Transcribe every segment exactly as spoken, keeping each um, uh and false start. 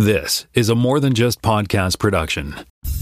This is a More Than Just Podcast production.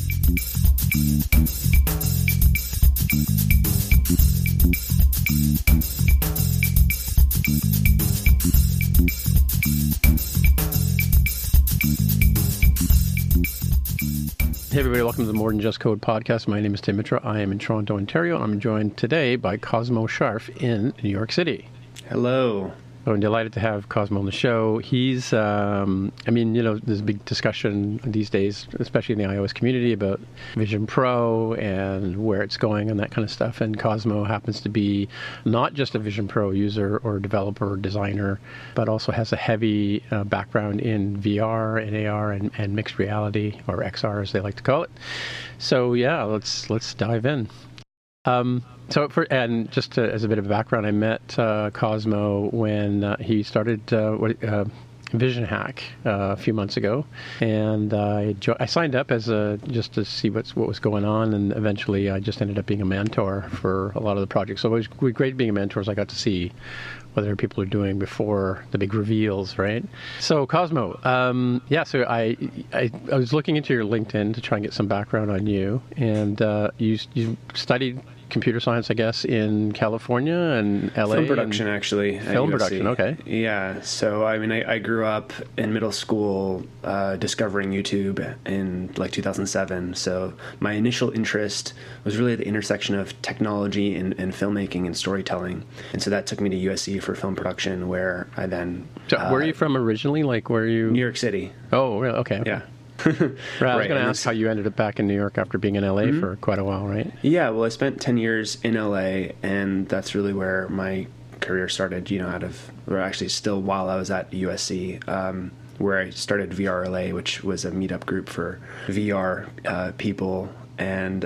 Hey everybody, welcome to the More Than Just Code podcast. My name is Tim Mitra. I am in Toronto, Ontario, and I'm joined today by Cosmo Sharf in New York City. Hello. So I'm delighted to have Cosmo on the show. He's, um, I mean, you know, there's a big discussion these days, especially in the iOS community, about Vision Pro and where it's going and that kind of stuff. And Cosmo happens to be not just a Vision Pro user or developer or designer, but also has a heavy uh, background in V R and A R and, and mixed reality, or X R as they like to call it. So yeah, let's let's dive in. Um, so for, and just to, as a bit of a background, I met uh, Cosmo when uh, he started uh, what, uh, Vision Hack uh, a few months ago, and uh, I, jo- I signed up as a just to see what's what was going on, and eventually I just ended up being a mentor for a lot of the projects. So it was great being a mentor, as I got to see what other people are doing before the big reveals, right? So Cosmo, um, yeah, so I, I I was looking into your LinkedIn to try and get some background on you, and uh, you you studied computer science, I guess, in California and L A. Film production, actually. Film production, okay. Yeah, so I mean, I, I grew up in middle school uh, discovering YouTube in like two thousand seven. So my initial interest was really at the intersection of technology and, and filmmaking and storytelling. And so that took me to U S C for film production, where I then... So uh, where are you from originally? Like, where are you... New York City. Oh, really? Okay. okay. Yeah. Right, I was right, going to ask how you ended up back in New York after being in L A mm-hmm. for quite a while, right? Yeah, well, I spent ten years in L A, and that's really where my career started, you know, out of, or actually still while I was at U S C, um, where I started V R L A, which was a meetup group for V R uh, people, and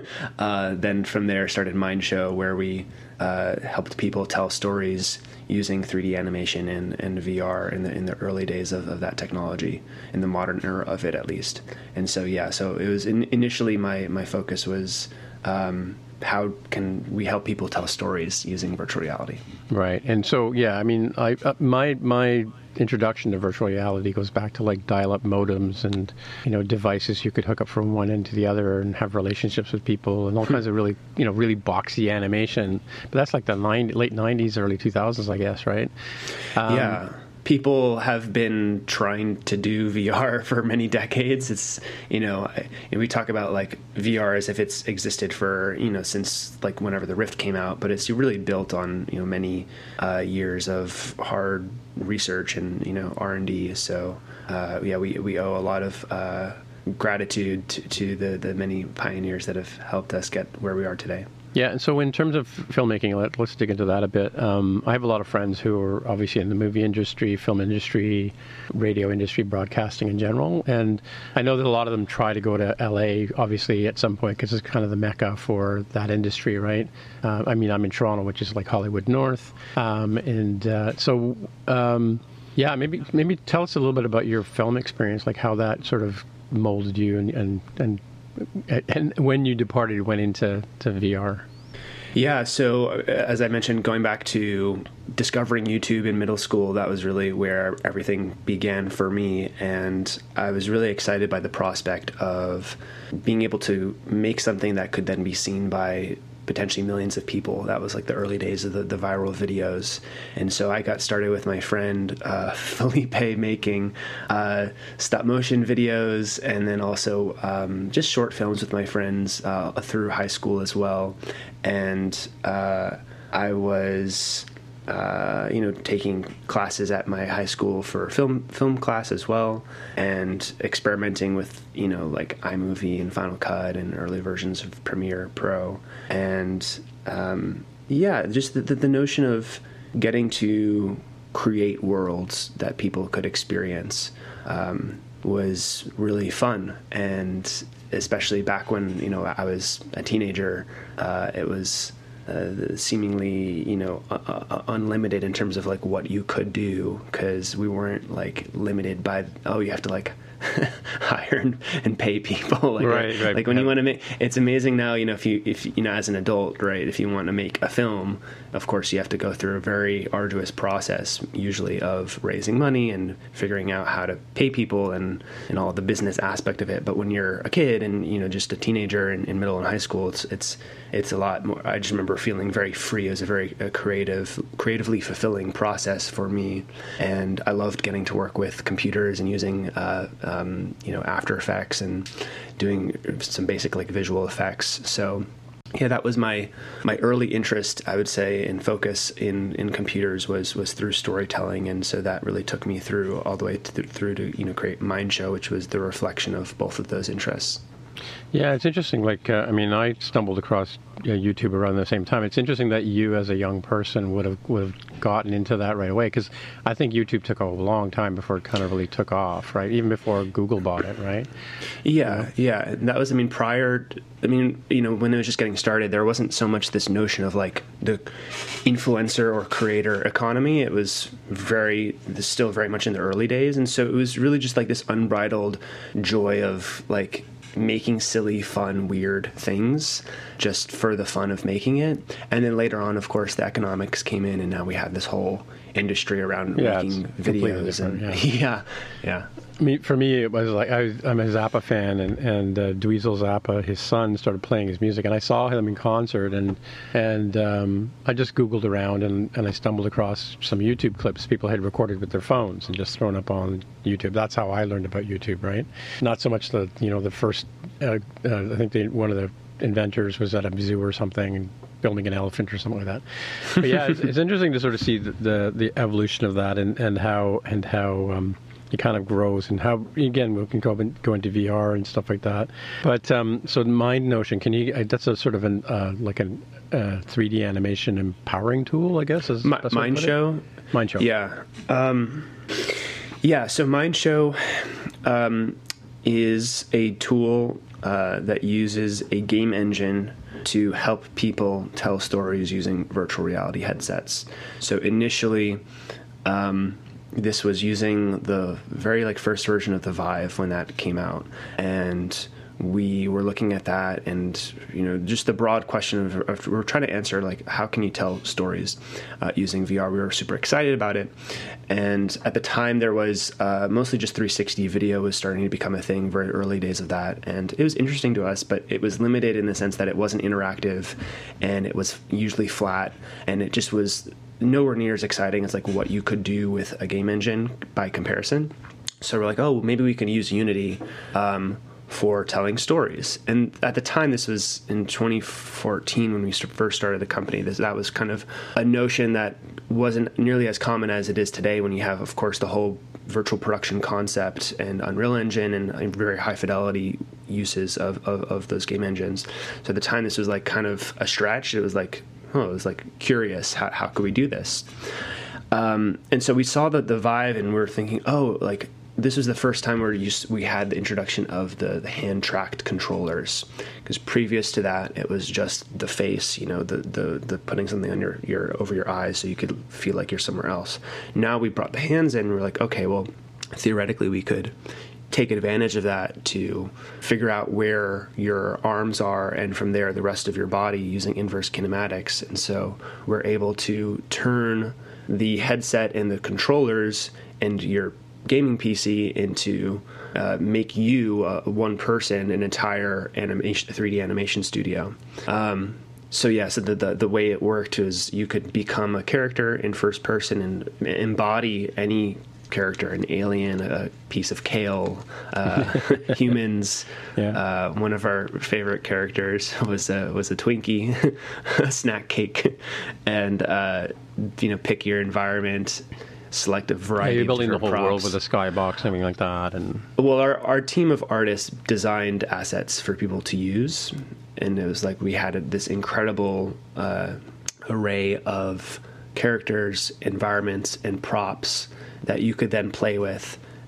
uh, then from there started Mind Show, where we uh, helped people tell stories using three D animation and, and V R in the in the early days of, of that technology, in the modern era of it at least. And so yeah, so it was in, initially my my focus was um, how can we help people tell stories using virtual reality. Right, and so yeah, I mean, I uh, my my introduction to virtual reality goes back to like dial-up modems and, you know, devices you could hook up from one end to the other and have relationships with people and all kinds of really, you know, really boxy animation. But that's like the nine, late nineties, early two thousands, I guess, right? Um, yeah. People have been trying to do V R for many decades. It's, you know, I, we talk about like V R as if it's existed for, you know, since like whenever the Rift came out, but it's really built on, you know, many uh, years of hard research and, you know, R and D. So, uh, yeah, we, we owe a lot of uh, gratitude to, to the, the many pioneers that have helped us get where we are today. Yeah, and so in terms of filmmaking, let, let's dig into that a bit. Um, I have a lot of friends who are obviously in the movie industry, film industry, radio industry, broadcasting in general, and I know that a lot of them try to go to L A, obviously, at some point, because it's kind of the mecca for that industry, right? Uh, I mean, I'm in Toronto, which is like Hollywood North, um, and uh, so, um, yeah, maybe maybe tell us a little bit about your film experience, like how that sort of molded you and and, and And when you departed, went into to V R? Yeah, so as I mentioned, going back to discovering YouTube in middle school, that was really where everything began for me. And I was really excited by the prospect of being able to make something that could then be seen by potentially millions of people. That was like the early days of the, the viral videos. And so I got started with my friend uh, Felipe making uh, stop motion videos, and then also um, just short films with my friends uh, through high school as well. And uh, I was Uh, you know, taking classes at my high school for film film class as well, and experimenting with, you know, like iMovie and Final Cut and early versions of Premiere Pro. And um, yeah, just the, the, the notion of getting to create worlds that people could experience um, was really fun. And especially back when, you know, I was a teenager, uh, it was uh, seemingly, you know, uh, uh, unlimited in terms of like what you could do, because we weren't like limited by, oh, you have to like hire and, and pay people. Like, right, right. Like when yeah. you want to make, it's amazing now, you know, if you, if, you know, as an adult, right, if you want to make a film, of course you have to go through a very arduous process, usually of raising money and figuring out how to pay people and, and all the business aspect of it. But when you're a kid and, you know, just a teenager in, in middle and high school, it's, it's, it's a lot more. I just remember feeling very free. It was a very a creative, creatively fulfilling process for me. And I loved getting to work with computers and using, uh, um, you know, After Effects and doing some basic like visual effects. So yeah, that was my my early interest, I would say, in focus in, in computers was was through storytelling, and so that really took me through all the way to, through to you know create Mindshow, which was the reflection of both of those interests. Yeah, it's interesting. Like, uh, I mean, I stumbled across uh, YouTube around the same time. It's interesting that you, as a young person, would have would have gotten into that right away, because I think YouTube took a long time before it kind of really took off, right? Even before Google bought it, right? Yeah, yeah. And that was, I mean, prior. I mean, you know, when it was just getting started, there wasn't so much this notion of like the influencer or creator economy. It was very, still very much in the early days, and so it was really just like this unbridled joy of like making silly, fun, weird things just for the fun of making it. And then later on, of course, the economics came in, and now we have this whole industry around yeah, making videos. And yeah. yeah, yeah. I mean, for me, it was like I was, I'm a Zappa fan, and and uh, Dweezil Zappa, his son, started playing his music, and I saw him in concert, and and um, I just Googled around, and, and I stumbled across some YouTube clips people had recorded with their phones and just thrown up on YouTube. That's how I learned about YouTube, right? Not so much the you know the first. Uh, uh, I think they, one of the inventors was at a zoo or something, and building an elephant or something like that. But yeah, it's, it's interesting to sort of see the, the the evolution of that, and and how and how. Um, it kind of grows, and how, again, we can go, go into V R and stuff like that. But um, so Mind Notion, can you, that's a sort of an, uh, like a uh, three D animation empowering tool, I guess? Is M- Mindshow? Mindshow. Yeah. Um, yeah, so Mindshow um, is a tool uh, that uses a game engine to help people tell stories using virtual reality headsets. So initially, um, this was using the very like first version of the Vive when that came out, and we were looking at that, and you know just the broad question of, of we were trying to answer like how can you tell stories uh, using V R. We were super excited about it, and at the time there was uh, mostly just three sixty video was starting to become a thing, very early days of that, and it was interesting to us, but it was limited in the sense that it wasn't interactive, and it was usually flat, and it just was nowhere near as exciting as like what you could do with a game engine by comparison. So we're like, oh, maybe we can use Unity um, for telling stories. And at the time, this was in twenty fourteen when we first started the company. This, that was kind of a notion that wasn't nearly as common as it is today, when you have, of course, the whole virtual production concept and Unreal Engine and very high fidelity uses of, of, of those game engines. So at the time, this was like kind of a stretch. It was like, oh, it was like curious, how, how could we do this? Um, and so we saw the, the Vive, and we were thinking, oh, like this was the first time where you, we had the introduction of the, the hand-tracked controllers, because previous to that, it was just the face, you know, the, the, the putting something on your, your over your eyes so you could feel like you're somewhere else. Now we brought the hands in, and we're like, okay, well, theoretically we could take advantage of that to figure out where your arms are, and from there the rest of your body using inverse kinematics. And so we're able to turn the headset and the controllers and your gaming P C into uh, make you uh, one person, an entire animation, three D animation studio. Um, So yeah, so the, the the way it worked is you could become a character in first person and embody any character, an alien, a piece of kale, uh, humans. Yeah. Uh, one of our favorite characters was a was a Twinkie, a snack cake, and uh, you know, pick your environment, select a variety. Yeah, you're of building the different whole props. world with a skybox, something like that, and Well, our our team of artists designed assets for people to use, and it was like we had this incredible uh, array of characters, environments, and props that you could then play with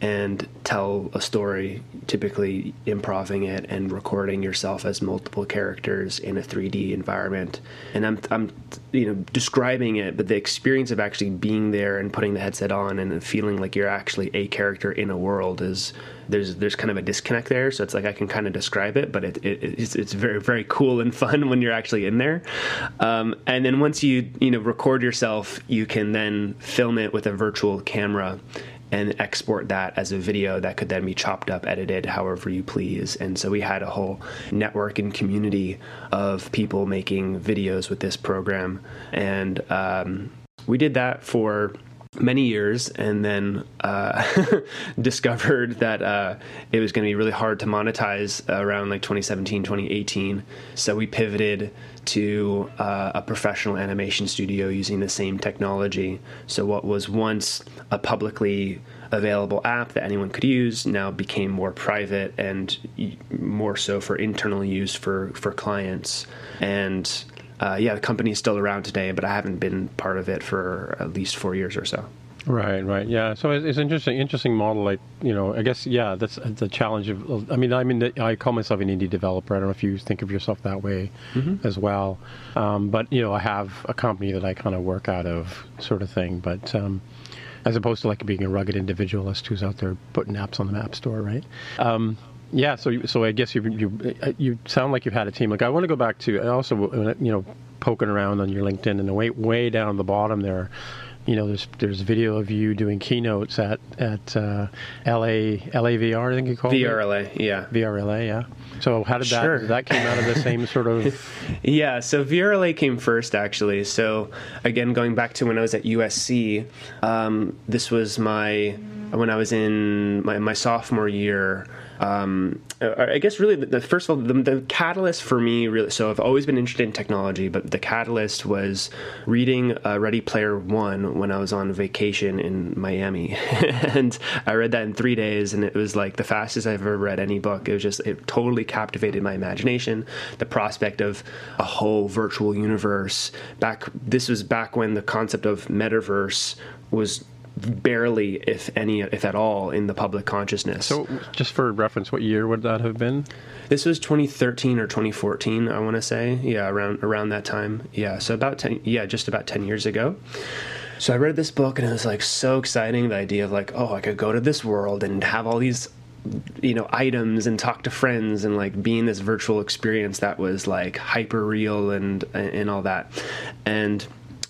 and tell a story, typically improving it and recording yourself as multiple characters in a three D environment. And I'm, I'm, you know, describing it, but the experience of actually being there and putting the headset on and feeling like you're actually a character in a world is, there's there's kind of a disconnect there. So it's like I can kind of describe it, but it, it it's, it's very, very cool and fun when you're actually in there. Um, and then once you, you know, record yourself, you can then film it with a virtual camera and export that as a video that could then be chopped up, edited however you please. And so we had a whole network and community of people making videos with this program. And um, we did that for many years, and then uh, discovered that uh, it was going to be really hard to monetize around like twenty seventeen, twenty eighteen. So we pivoted to uh, a professional animation studio using the same technology. So what was once a publicly available app that anyone could use now became more private and more so for internal use for, for clients. And Uh, yeah, the company is still around today, but I haven't been part of it for at least four years or so. Right, right, yeah. So it's, it's interesting, interesting model. Like, you know, I guess, yeah, that's the challenge of. I mean, I mean, I call myself an indie developer. I don't know if you think of yourself that way mm-hmm. as well. Um, but you know, I have a company that I kind of work out of, sort of thing. But um, as opposed to like being a rugged individualist who's out there putting apps on the App Store, right? Um, Yeah, so so I guess you you you sound like you've had a team. Like I want to go back to I also you know poking around on your LinkedIn, and way way down the bottom there, you know there's there's video of you doing keynotes at at uh, L A L A V R, I think you called it. V R L A, yeah. V R L A, yeah. So how did that sure. did that came out of the same sort of? Yeah, so V R L A came first actually. So again, going back to when I was at U S C, um, this was my when I was in my, my sophomore year. Um, I guess really, the, the first of all, the, the catalyst for me really, so I've always been interested in technology, but the catalyst was reading uh, Ready Player One when I was on vacation in Miami. And I read that in three days, and it was like the fastest I've ever read any book. It was just, it totally captivated my imagination. The prospect of a whole virtual universe. Back, this was back when the concept of metaverse was barely, if any, if at all, in the public consciousness. So, just for reference, what year would that have been? This was twenty thirteen or twenty fourteen, I want to say. Yeah, around around that time. Yeah, so about ten. Yeah, just about ten years ago. So I read this book, and it was like so exciting. The idea of like, oh, I could go to this world and have all these, you know, items and talk to friends and like be in this virtual experience that was like hyper real and and all that, and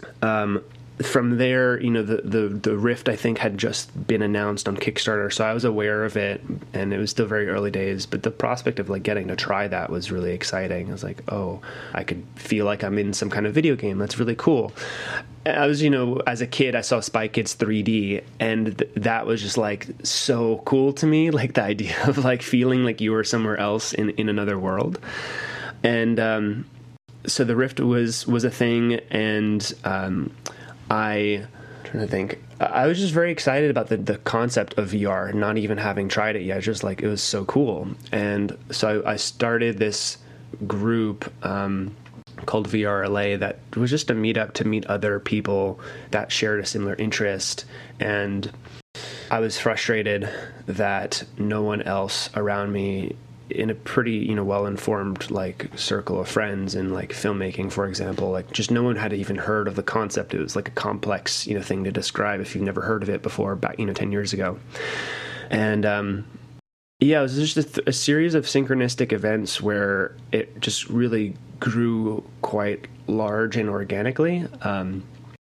um. From there, you know, the, the, the Rift, I think, had just been announced on Kickstarter, so I was aware of it, and it was still very early days, but the prospect of, like, getting to try that was really exciting. I was like, oh, I could feel like I'm in some kind of video game. That's really cool. I was, you know, as a kid, I saw Spy Kids three D, and th- that was just, like, so cool to me, like, the idea of, like, feeling like you were somewhere else in, in another world. And um, so the Rift was, was a thing, and... Um, I, I'm trying to think, I was just very excited about the, the concept of V R, not even having tried it yet. Just like, it was so cool. And so I, I started this group um, called V R L A that was just a meetup to meet other people that shared a similar interest. And I was frustrated that no one else around me in a pretty, you know, well-informed, like, circle of friends in, like, filmmaking, for example, like, just no one had even heard of the concept. It was, like, a complex, you know, thing to describe if you've never heard of it before, back, you know, ten years ago. And, um, yeah, it was just a, th- a series of synchronistic events where it just really grew quite large and organically. Um,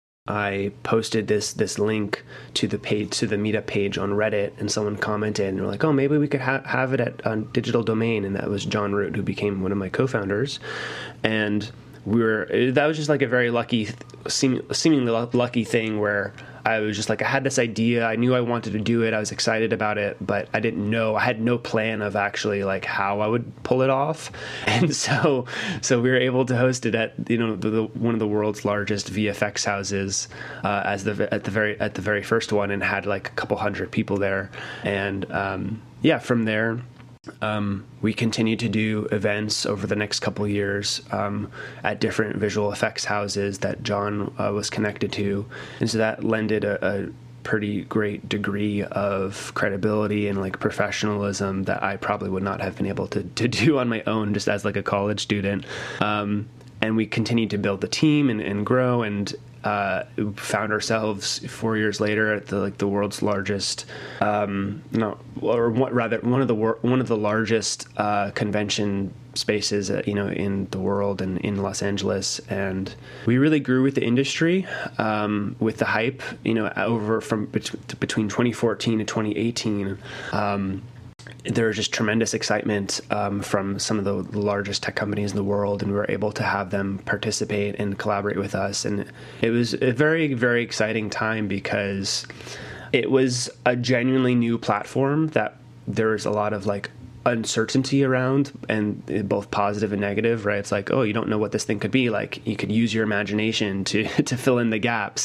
I posted this this link to the page to the meetup page on Reddit, and someone commented and they're like, "Oh, maybe we could ha- have it at on Digital Domain," and that was John Root, who became one of my co-founders, and we were that was just like a very lucky, seem, seemingly lucky thing where I was just like, I had this idea, I knew I wanted to do it, I was excited about it, but I didn't know, I had no plan of actually like how I would pull it off, and so so we were able to host it at, you know, the, the, one of the world's largest V F X houses uh, as the at the very at the very first one, and had like a couple hundred people there, and um, yeah, from there. Um, we continued to do events over the next couple of years um, at different visual effects houses that John uh, was connected to, and so that lended a, a pretty great degree of credibility and like professionalism that I probably would not have been able to, to do on my own just as like a college student. Um, and we continued to build the team and, and grow, and uh, found ourselves four years later at the like the world's largest, um, no, or what, rather one of the wor- one of the largest uh, convention spaces, uh, you know, in the world and in Los Angeles. And we really grew with the industry, um, with the hype, you know, over from bet- between twenty fourteen to twenty eighteen. Um, there was just tremendous excitement um, from some of the largest tech companies in the world, and we were able to have them participate and collaborate with us. And it was a very, very exciting time because it was a genuinely new platform that there was a lot of like uncertainty around, and both positive and negative, right? It's like, oh, you don't know what this thing could be. Like, you could use your imagination to to fill in the gaps.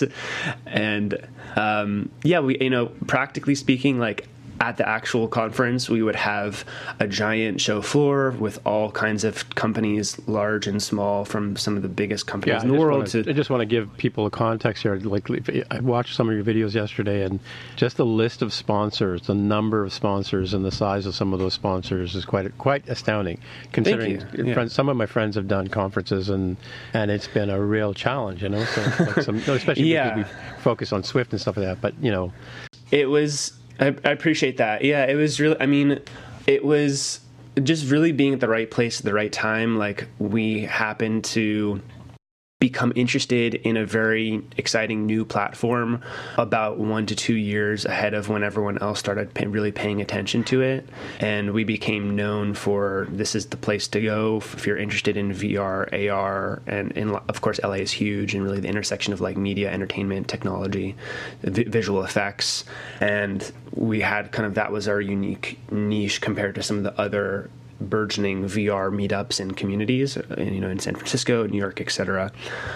And um, yeah, we, you know, practically speaking, like at the actual conference, we would have a giant show floor with all kinds of companies, large and small, from some of the biggest companies yeah, in the world. Wanna, to... I just want to give people a context here. Like, I watched some of your videos yesterday, and just the list of sponsors, the number of sponsors, and the size of some of those sponsors is quite quite astounding. Considering yeah. friends, some of my friends have done conferences, and and it's been a real challenge, you know. So, like some, especially yeah. because we focus on Swift and stuff like that. But you know, it was. I, I appreciate that. Yeah, it was really, I mean, it was just really being at the right place at the right time. Like, we happened to become interested in a very exciting new platform about one to two years ahead of when everyone else started pay, really paying attention to it. And we became known for, this is the place to go if you're interested in V R, A R, and, and of course L A is huge, and really the intersection of like media, entertainment, technology, vi- visual effects. And we had kind of, that was our unique niche compared to some of the other burgeoning V R meetups and communities, you know, in San Francisco, New York, et cetera.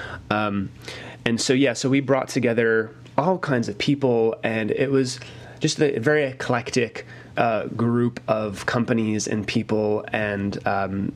Um, and so, yeah, so we brought together all kinds of people, and it was just a very eclectic uh, group of companies and people, and um,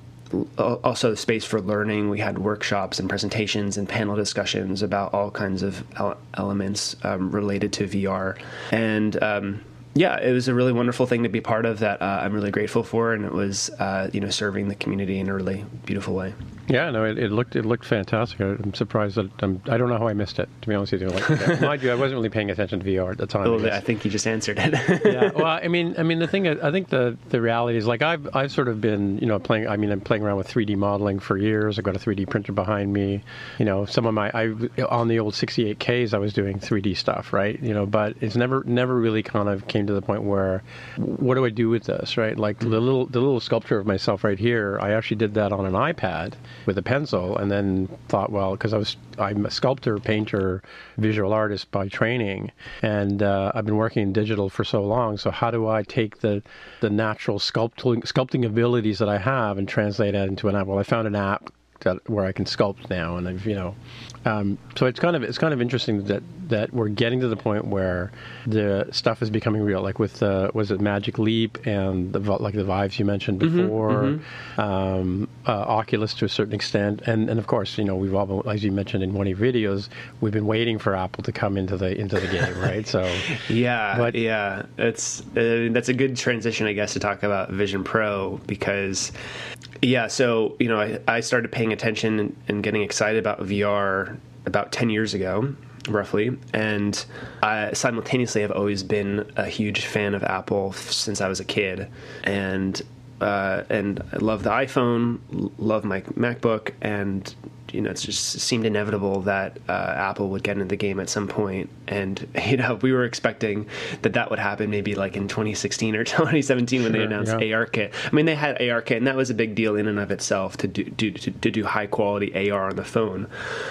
also space for learning. We had workshops and presentations and panel discussions about all kinds of ele- elements um, related to V R. And um yeah, it was a really wonderful thing to be part of that uh, I'm really grateful for, and it was, uh, you know, serving the community in a really beautiful way. Yeah, no, it, it looked it looked fantastic. I'm surprised that I'm, I don't know how I missed it, to be honest with you. Like, yeah, mind you, I wasn't really paying attention to V R at the time. Oh, I, I think you just answered it. Yeah, well, I mean, I mean, the thing, I think the the reality is, like, I've I've sort of been, you know, playing. I mean, I'm playing around with three D modeling for years. I've got a three D printer behind me. You know, some of my, I on the old sixty-eight Ks, I was doing three D stuff, right? You know, but it's never never really kind of came to the point where, what do I do with this, right? Like mm-hmm. the little the little sculpture of myself right here, I actually did that on an iPad with a pencil, and then thought, well, because I was I'm a sculptor, painter, visual artist by training, and uh, I've been working in digital for so long. So how do I take the the natural sculpting sculpting abilities that I have and translate that into an app? Well, I found an app that where I can sculpt now, and I've you know, um, so it's kind of it's kind of interesting that that we're getting to the point where the stuff is becoming real. Like with uh, was it Magic Leap and the like the Vives you mentioned before, mm-hmm, mm-hmm. Um, uh, Oculus to a certain extent, and and of course you know we've all, as you mentioned in one of your videos, we've been waiting for Apple to come into the into the game, right? So yeah, but, yeah, it's uh, that's a good transition, I guess, to talk about Vision Pro, because yeah, so you know I, I started paying attention and, and getting excited about V R about ten years ago, roughly, and I simultaneously have always been a huge fan of Apple since I was a kid, and uh, and I love the iPhone, love my MacBook, and you know, it just seemed inevitable that uh, Apple would get into the game at some point. And, you know, we were expecting that that would happen maybe like in twenty sixteen or twenty seventeen when sure, they announced yeah. ARKit. I mean, they had ARKit, and that was a big deal in and of itself to do, do to, to do high quality A R on the phone.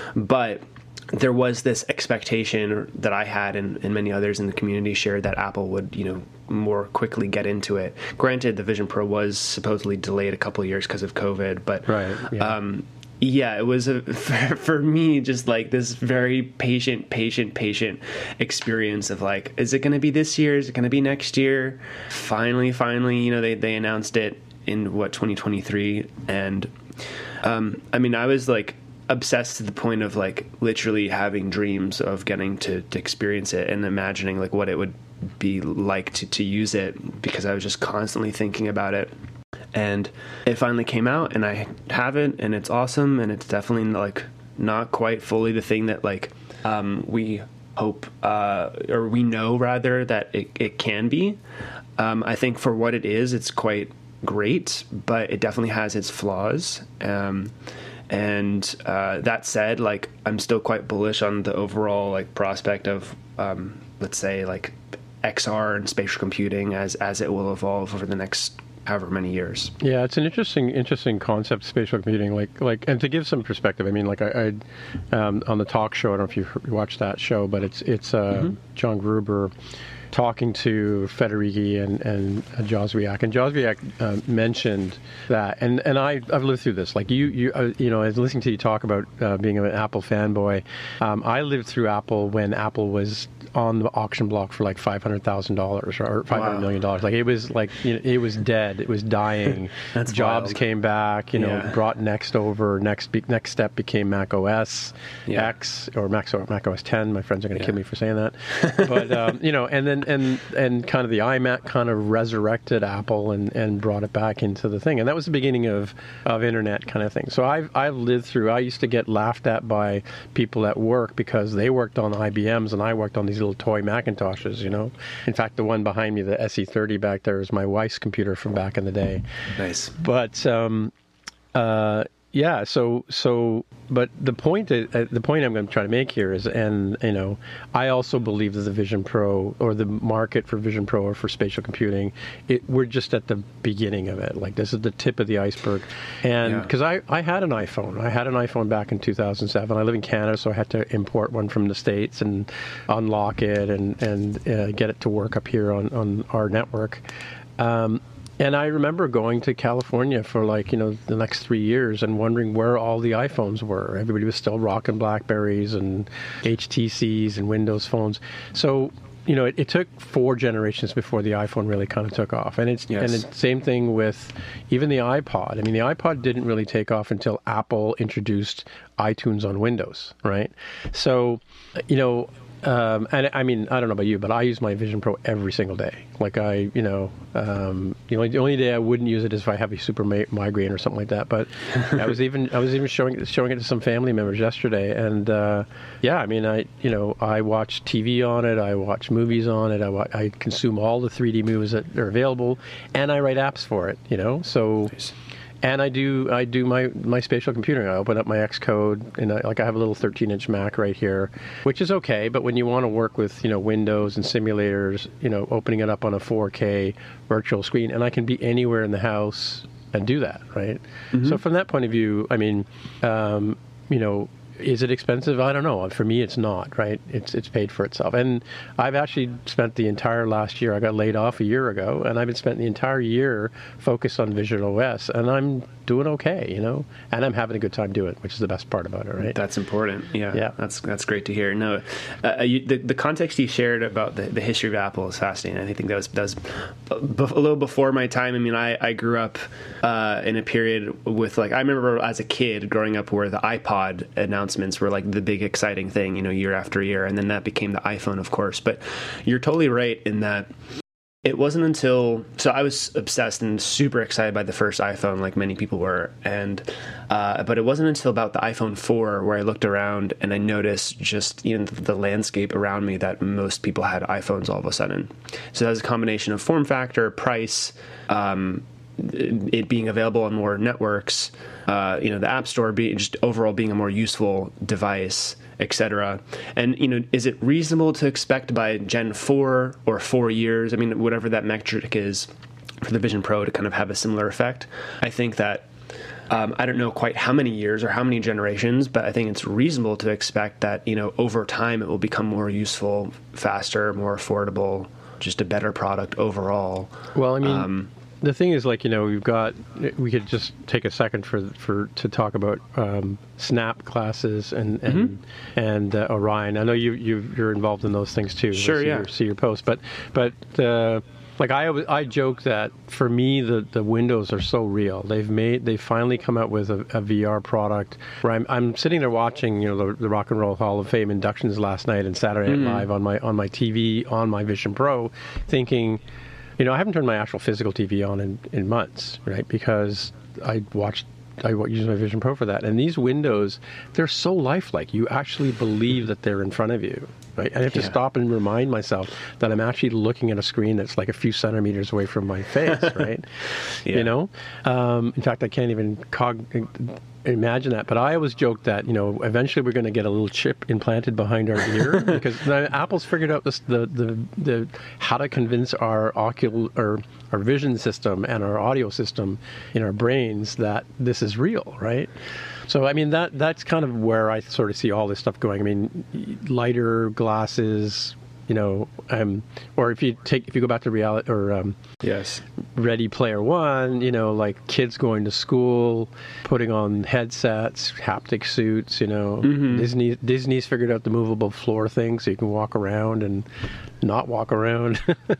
But there was this expectation that I had, and, and many others in the community shared, that Apple would, you know, more quickly get into it. Granted, the Vision Pro was supposedly delayed a couple of years because of COVID, but right, yeah. um, yeah, it was a, for, for me just like this very patient, patient, patient experience of like, is it going to be this year? Is it going to be next year? Finally, finally, you know, they, they announced it in what, twenty twenty-three. And, um, I mean, I was like obsessed to the point of like literally having dreams of getting to, to experience it and imagining like what it would be like to, to use it, because I was just constantly thinking about it. And it finally came out, and I have it, and it's awesome, and it's definitely like not quite fully the thing that like um, we hope uh, or we know rather that it, it can be. Um, I think for what it is, it's quite great, but it definitely has its flaws. Um, and uh, that said, like I'm still quite bullish on the overall like prospect of um, let's say like X R and spatial computing as as it will evolve over the next however many years. Yeah, it's an interesting interesting concept, spatial computing. Like like, and to give some perspective, I mean, like I, I um, on the talk show, I don't know if you watched that show, but it's it's uh, mm-hmm. John Gruber talking to Federighi and, and uh, Jozwiak. And Jozwiak uh, mentioned that, and, and I, I've lived through this. Like you, you, uh, you know, as listening to you talk about uh, being an Apple fanboy, um, I lived through Apple when Apple was on the auction block for like five hundred thousand dollars or five hundred wow. million dollars. Like it was like, you know, it was dead. It was dying. That's Jobs wild. Came back, you know, yeah. brought Next over. Next be, next step became Mac O S yeah. X or Mac, or Mac O S ten. My friends are going to yeah. kill me for saying that. But, um, you know, and then, and, and kind of the iMac kind of resurrected Apple and, and brought it back into the thing. And that was the beginning of, of internet kind of thing. So I've, I've lived through, I used to get laughed at by people at work because they worked on I B Ms and I worked on these little toy Macintoshes, you know. In fact, the one behind me, the S E thirty back there, is my wife's computer from back in the day. Nice. But, um, uh, yeah, so, so, but the point, is, uh, the point I'm going to try to make here is, and, you know, I also believe that the Vision Pro, or the market for Vision Pro or for spatial computing, it, we're just at the beginning of it. Like, this is the tip of the iceberg. And, because yeah. I, I had an iPhone. I had an iPhone back in two thousand seven. I live in Canada, so I had to import one from the States and unlock it and, and uh, get it to work up here on, on our network. Um, And I remember going to California for like, you know, the next three years and wondering where all the iPhones were. Everybody was still rocking BlackBerries and H T Cs and Windows phones. So, you know, it, it took four generations before the iPhone really kind of took off. And it's yes. and it's same thing with even the iPod. I mean, the iPod didn't really take off until Apple introduced iTunes on Windows, right? So, you know, Um, and I mean, I don't know about you, but I use my Vision Pro every single day. Like I, you know, um, the only the only day I wouldn't use it is if I have a super ma- migraine or something like that. But I was even I was even showing showing it to some family members yesterday, and uh, yeah, I mean, I you know I watch T V on it, I watch movies on it, I wa- I consume all the three D movies that are available, and I write apps for it. You know, so. Nice. And I do I do my, my spatial computing. I open up my Xcode, and I, like I have a little thirteen inch Mac right here, which is okay. But when you want to work with, you know, Windows and simulators, you know, opening it up on a four K virtual screen, and I can be anywhere in the house and do that, right? Mm-hmm. So from that point of view, I mean, um, you know, is it expensive? I don't know. For me, it's not, right? It's it's paid for itself. And I've actually spent the entire last year, I got laid off a year ago, and I've been spent the entire year focused on Vision O S, and I'm doing okay, you know? And I'm having a good time doing it, which is the best part about it, right? That's important. Yeah. Yeah. That's that's great to hear. No, uh, you, the, the context you shared about the, the history of Apple is fascinating. I think that was, that was a little before my time. I mean, I, I grew up uh, in a period with, like, I remember as a kid growing up where the iPod announcements were like the big exciting thing, you know, year after year. And then that became the iPhone, of course. But you're totally right in that it wasn't until, so I was obsessed and super excited by the first iPhone, like many people were, and uh, but it wasn't until about the iPhone four where I looked around and I noticed just, you know, the, the landscape around me that most people had iPhones all of a sudden. So that was a combination of form factor, price, um, it being available on more networks, uh, you know, the App Store being just overall being a more useful device, et cetera. And, you know, is it reasonable to expect by Gen four or four years, I mean, whatever that metric is for the Vision Pro to kind of have a similar effect? I think that, um, I don't know quite how many years or how many generations, but I think it's reasonable to expect that, you know, over time it will become more useful, faster, more affordable, just a better product overall. Well, I mean... Um, The thing is, like, you know, we've got, we could just take a second for for to talk about um, Snap classes and and, mm-hmm. and uh, Orion. I know you, you, you're involved in those things too. Sure, see yeah. Your, see your post. But, but uh, Like I, I joke that for me, the, the windows are so real. They've made, they finally come out with a, a V R product where I'm, I'm sitting there watching, you know, the, the Rock and Roll Hall of Fame inductions last night and Saturday Night mm-hmm. Live on my on my T V on my Vision Pro, thinking, you know, I haven't turned my actual physical T V on in, in months, right? Because I watched. I use my Vision Pro for that. And these windows, they're so lifelike. You actually believe that they're in front of you, right? I have to yeah. stop and remind myself that I'm actually looking at a screen that's like a few centimeters away from my face, right? yeah. You know? Um, in fact, I can't even cog- imagine that. But I always joke that, you know, eventually we're going to get a little chip implanted behind our ear because Apple's figured out this, the, the, the, how to convince our ocular or our vision system and our audio system in our brains that this is real, right? So, I mean, that that's kind of where I sort of see all this stuff going. I mean, lighter glasses, you know, um, or if you take, if you go back to reality or um, yes, Ready Player One, you know, like kids going to school, putting on headsets, haptic suits, you know, mm-hmm. Disney Disney's figured out the movable floor thing, so you can walk around and not walk around.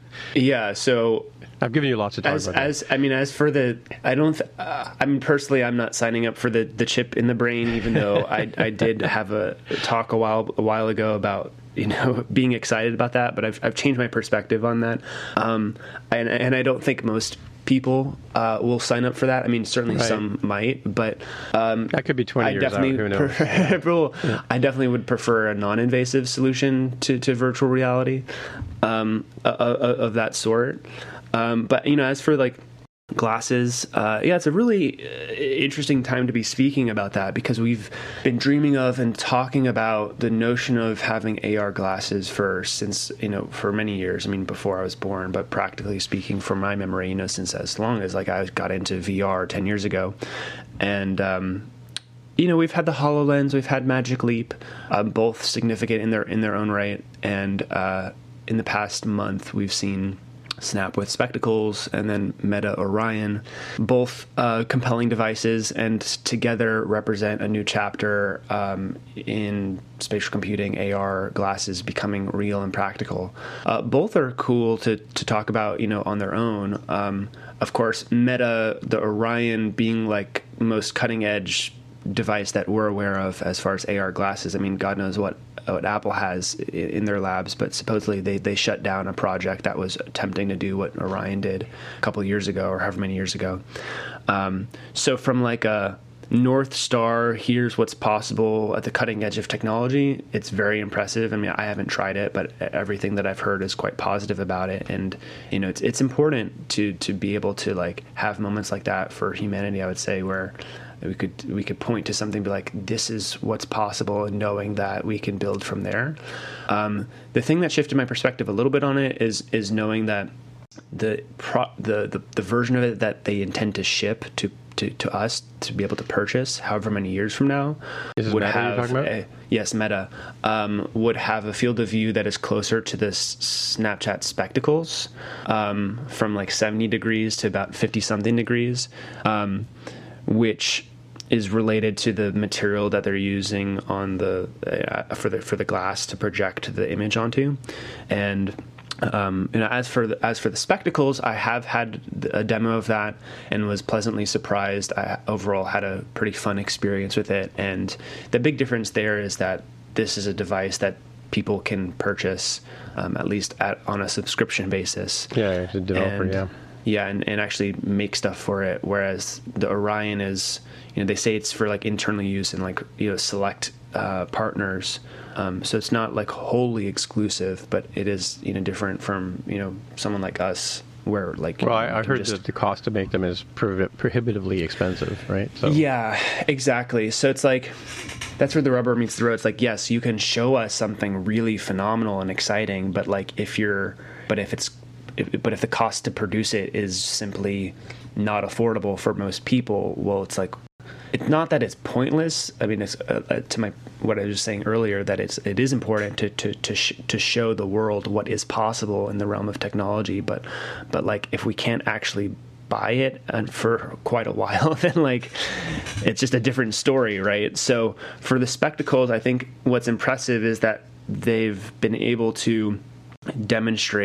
yeah, so. I've given you lots of time. As, about as that. I mean, as for the, I don't. Th- uh, I mean, personally, I'm not signing up for the, the chip in the brain. Even though I I did have a talk a while a while ago about you know being excited about that, but I've I've changed my perspective on that. Um, and and I don't think most people uh, will sign up for that. I mean, certainly right. some might, but um, that could be twenty I years definitely out. Who knows? Prefer, yeah. I definitely would prefer a non-invasive solution to, to virtual reality um, of, of that sort. Um, but, you know, as for like glasses, uh, yeah, it's a really interesting time to be speaking about that because we've been dreaming of and talking about the notion of having A R glasses for since, you know, for many years. I mean, before I was born, but practically speaking from my memory, you know, since as long as like I got into V R ten years ago. And, um, you know, we've had the HoloLens, we've had Magic Leap, um, both significant in their, in their own right. And, uh, in the past month, we've seen Snap with spectacles, and then Meta Orion, both uh, compelling devices, and together represent a new chapter um, in spatial computing, A R glasses becoming real and practical. Uh, both are cool to to talk about, you know, on their own. Um, of course, Meta, the Orion being like most cutting edge device that we're aware of as far as A R glasses. I mean, God knows what what Apple has in their labs, but supposedly they, they shut down a project that was attempting to do what Orion did a couple of years ago or however many years ago. Um, so from like a North Star, here's what's possible at the cutting edge of technology, it's very impressive. I mean, I haven't tried it, but everything that I've heard is quite positive about it. And, you know, it's it's important to to be able to like have moments like that for humanity, I would say, where we could we could point to something, be like, this is what's possible, and knowing that we can build from there. Um, the thing that shifted my perspective a little bit on it is is knowing that the pro, the, the the version of it that they intend to ship to, to, to us to be able to purchase, however many years from now, is would Meta have you're talking about? A, yes, Meta um, would have a field of view that is closer to the Snapchat spectacles, um, from like seventy degrees to about fifty something degrees, um, which is related to the material that they're using on the uh, for the for the glass to project the image onto. And um, you know, as for the, as for the spectacles, I have had a demo of that and was pleasantly surprised. I overall had a pretty fun experience with it. And the big difference there is that this is a device that people can purchase, um, at least at on a subscription basis. Yeah, it's a developer. And, yeah. Yeah, and, and actually make stuff for it. Whereas the Orion is, you know, they say it's for like internal use and like, you know, select uh, partners. Um, so it's not like wholly exclusive, but it is, you know, different from, you know, someone like us where like. Well, I, I heard just, that the cost to make them is pro- prohibitively expensive, right? So. Yeah, exactly. So it's like, that's where the rubber meets the road. It's like, yes, you can show us something really phenomenal and exciting, but like if you're, but if it's, If, but if the cost to produce it is simply not affordable for most people, well, it's like, it's not that it's pointless. I mean, it's uh, uh, to my what I was saying earlier, that it's it is important to to to sh- to show the world what is possible in the realm of technology. But but like if we can't actually buy it and for quite a while, then like it's just a different story, right? So for the spectacles, I think what's impressive is that they've been able to demonstrate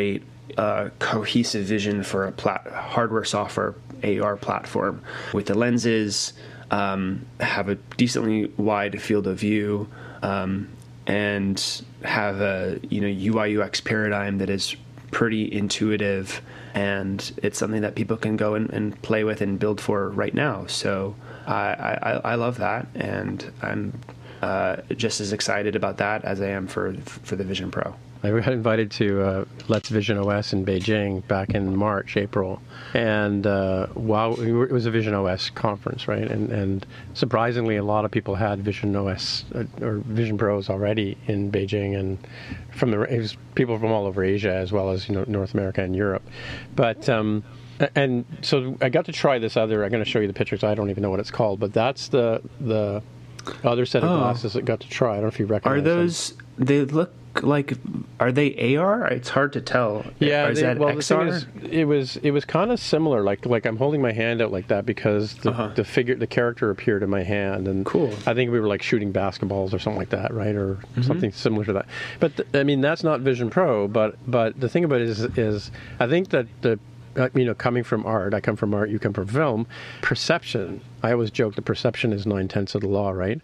uh, cohesive vision for a plat- hardware software A R platform with the lenses, um, have a decently wide field of view, um, and have a you know U I U X paradigm that is pretty intuitive, and it's something that people can go and, and play with and build for right now. So I, I, I love that, and I'm uh, just as excited about that as I am for for the Vision Pro. I got invited to uh, Let's Vision O S in Beijing back in March, April, and uh, while we were, it was a Vision O S conference, right? And, and surprisingly, a lot of people had Vision O S uh, or Vision Pros already in Beijing, and from the it was people from all over Asia as well as you know North America and Europe. But um, and so I got to try this other. I'm going to show you the pictures. I don't even know what it's called, but that's the the other set of oh. glasses that got to try. I don't know if you recognize. Are those? Them. They look like, are they A R? It's hard to tell. Yeah, or is they, that well, X R? the thing is, it was it was kind of similar. Like like I'm holding my hand out like that because the, uh-huh. the figure, the character appeared in my hand, and cool. I think we were like shooting basketballs or something like that, right, or mm-hmm. something similar to that. But th- I mean, that's not Vision Pro. But but the thing about it is is I think that the uh, you know coming from art, I come from art, you come from film, perception. I always joke the perception is nine tenths of the law, right?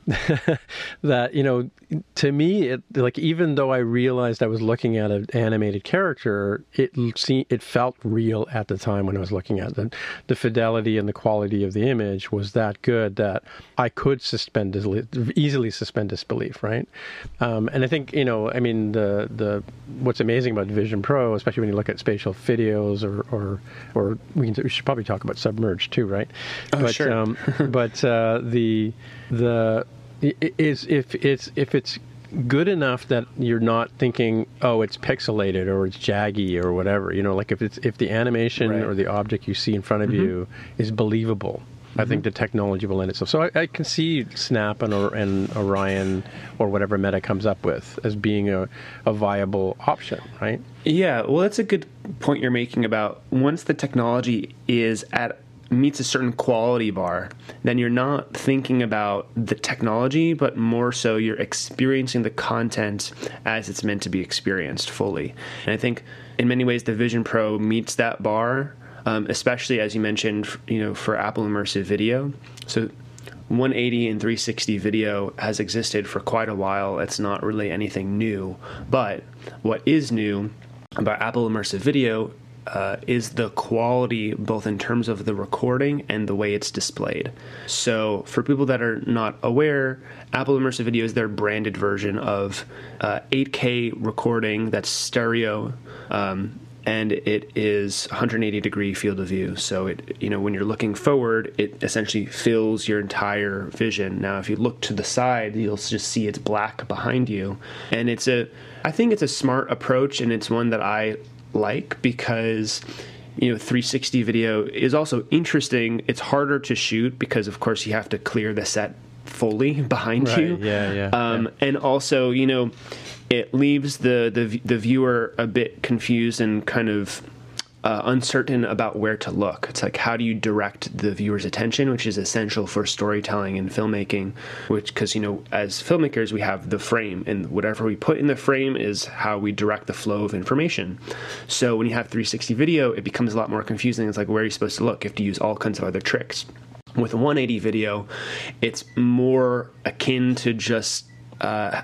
That, you know, to me, it, like even though I realized I was looking at an animated character, it see, it felt real at the time when I was looking at it. The fidelity and the quality of the image was that good that I could suspend disbelief, easily suspend disbelief, right? Um, and I think, you know, I mean, the the what's amazing about Vision Pro, especially when you look at spatial videos, or or or we, can, we should probably talk about Submerged too, right? Oh, but, sure. um, but uh, the the is if it's if it's good enough that you're not thinking, oh, it's pixelated or it's jaggy or whatever, you know, like if it's if the animation right. or the object you see in front of mm-hmm. you is believable, mm-hmm. I think the technology will lend itself. So I, I can see Snap and, or, and Orion or whatever Meta comes up with as being a, a viable option, right? Yeah, well, that's a good point you're making about once the technology is at meets a certain quality bar, then you're not thinking about the technology, but more so you're experiencing the content as it's meant to be experienced fully. And I think in many ways the Vision Pro meets that bar, um, especially as you mentioned, you know, for Apple Immersive Video. So one eighty and three sixty video has existed for quite a while. It's not really anything new, but what is new about Apple Immersive Video Uh, is the quality both in terms of the recording and the way it's displayed. So for people that are not aware, Apple Immersive Video is their branded version of uh, eight K recording that's stereo, um, and it is one hundred eighty degree field of view. So it, you know, when you're looking forward, it essentially fills your entire vision. Now, if you look to the side, you'll just see it's black behind you, and it's a, I think it's a smart approach, and it's one that I like because you know three sixty video is also interesting. It's harder to shoot because of course you have to clear the set fully behind right, you. Yeah, yeah, um, yeah. And also, you know, it leaves the the the viewer a bit confused and kind of Uh, uncertain about where to look. It's like, how do you direct the viewer's attention, which is essential for storytelling and filmmaking, which, because, you know, as filmmakers, we have the frame, and whatever we put in the frame is how we direct the flow of information. So when you have three sixty video, it becomes a lot more confusing. It's like, where are you supposed to look? You have to use all kinds of other tricks. With one eighty video, it's more akin to just, uh,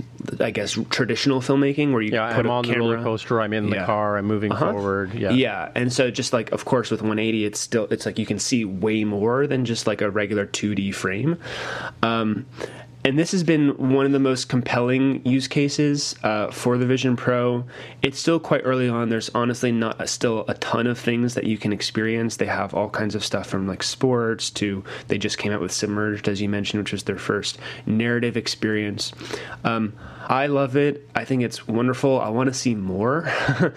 I guess, traditional filmmaking where you yeah, put I'm a on camera. the roller coaster, I'm in Yeah. the car, I'm moving Uh-huh. forward. Yeah. Yeah. And so just like, of course, with one eighty, it's still, it's like you can see way more than just like a regular two D frame. Um, and this has been one of the most compelling use cases uh, for the Vision Pro. It's still quite early on. There's honestly not a, still a ton of things that you can experience. They have all kinds of stuff from like sports to, they just came out with Submerged, as you mentioned, which was their first narrative experience. Um, I love it. I think it's wonderful. I want to see more,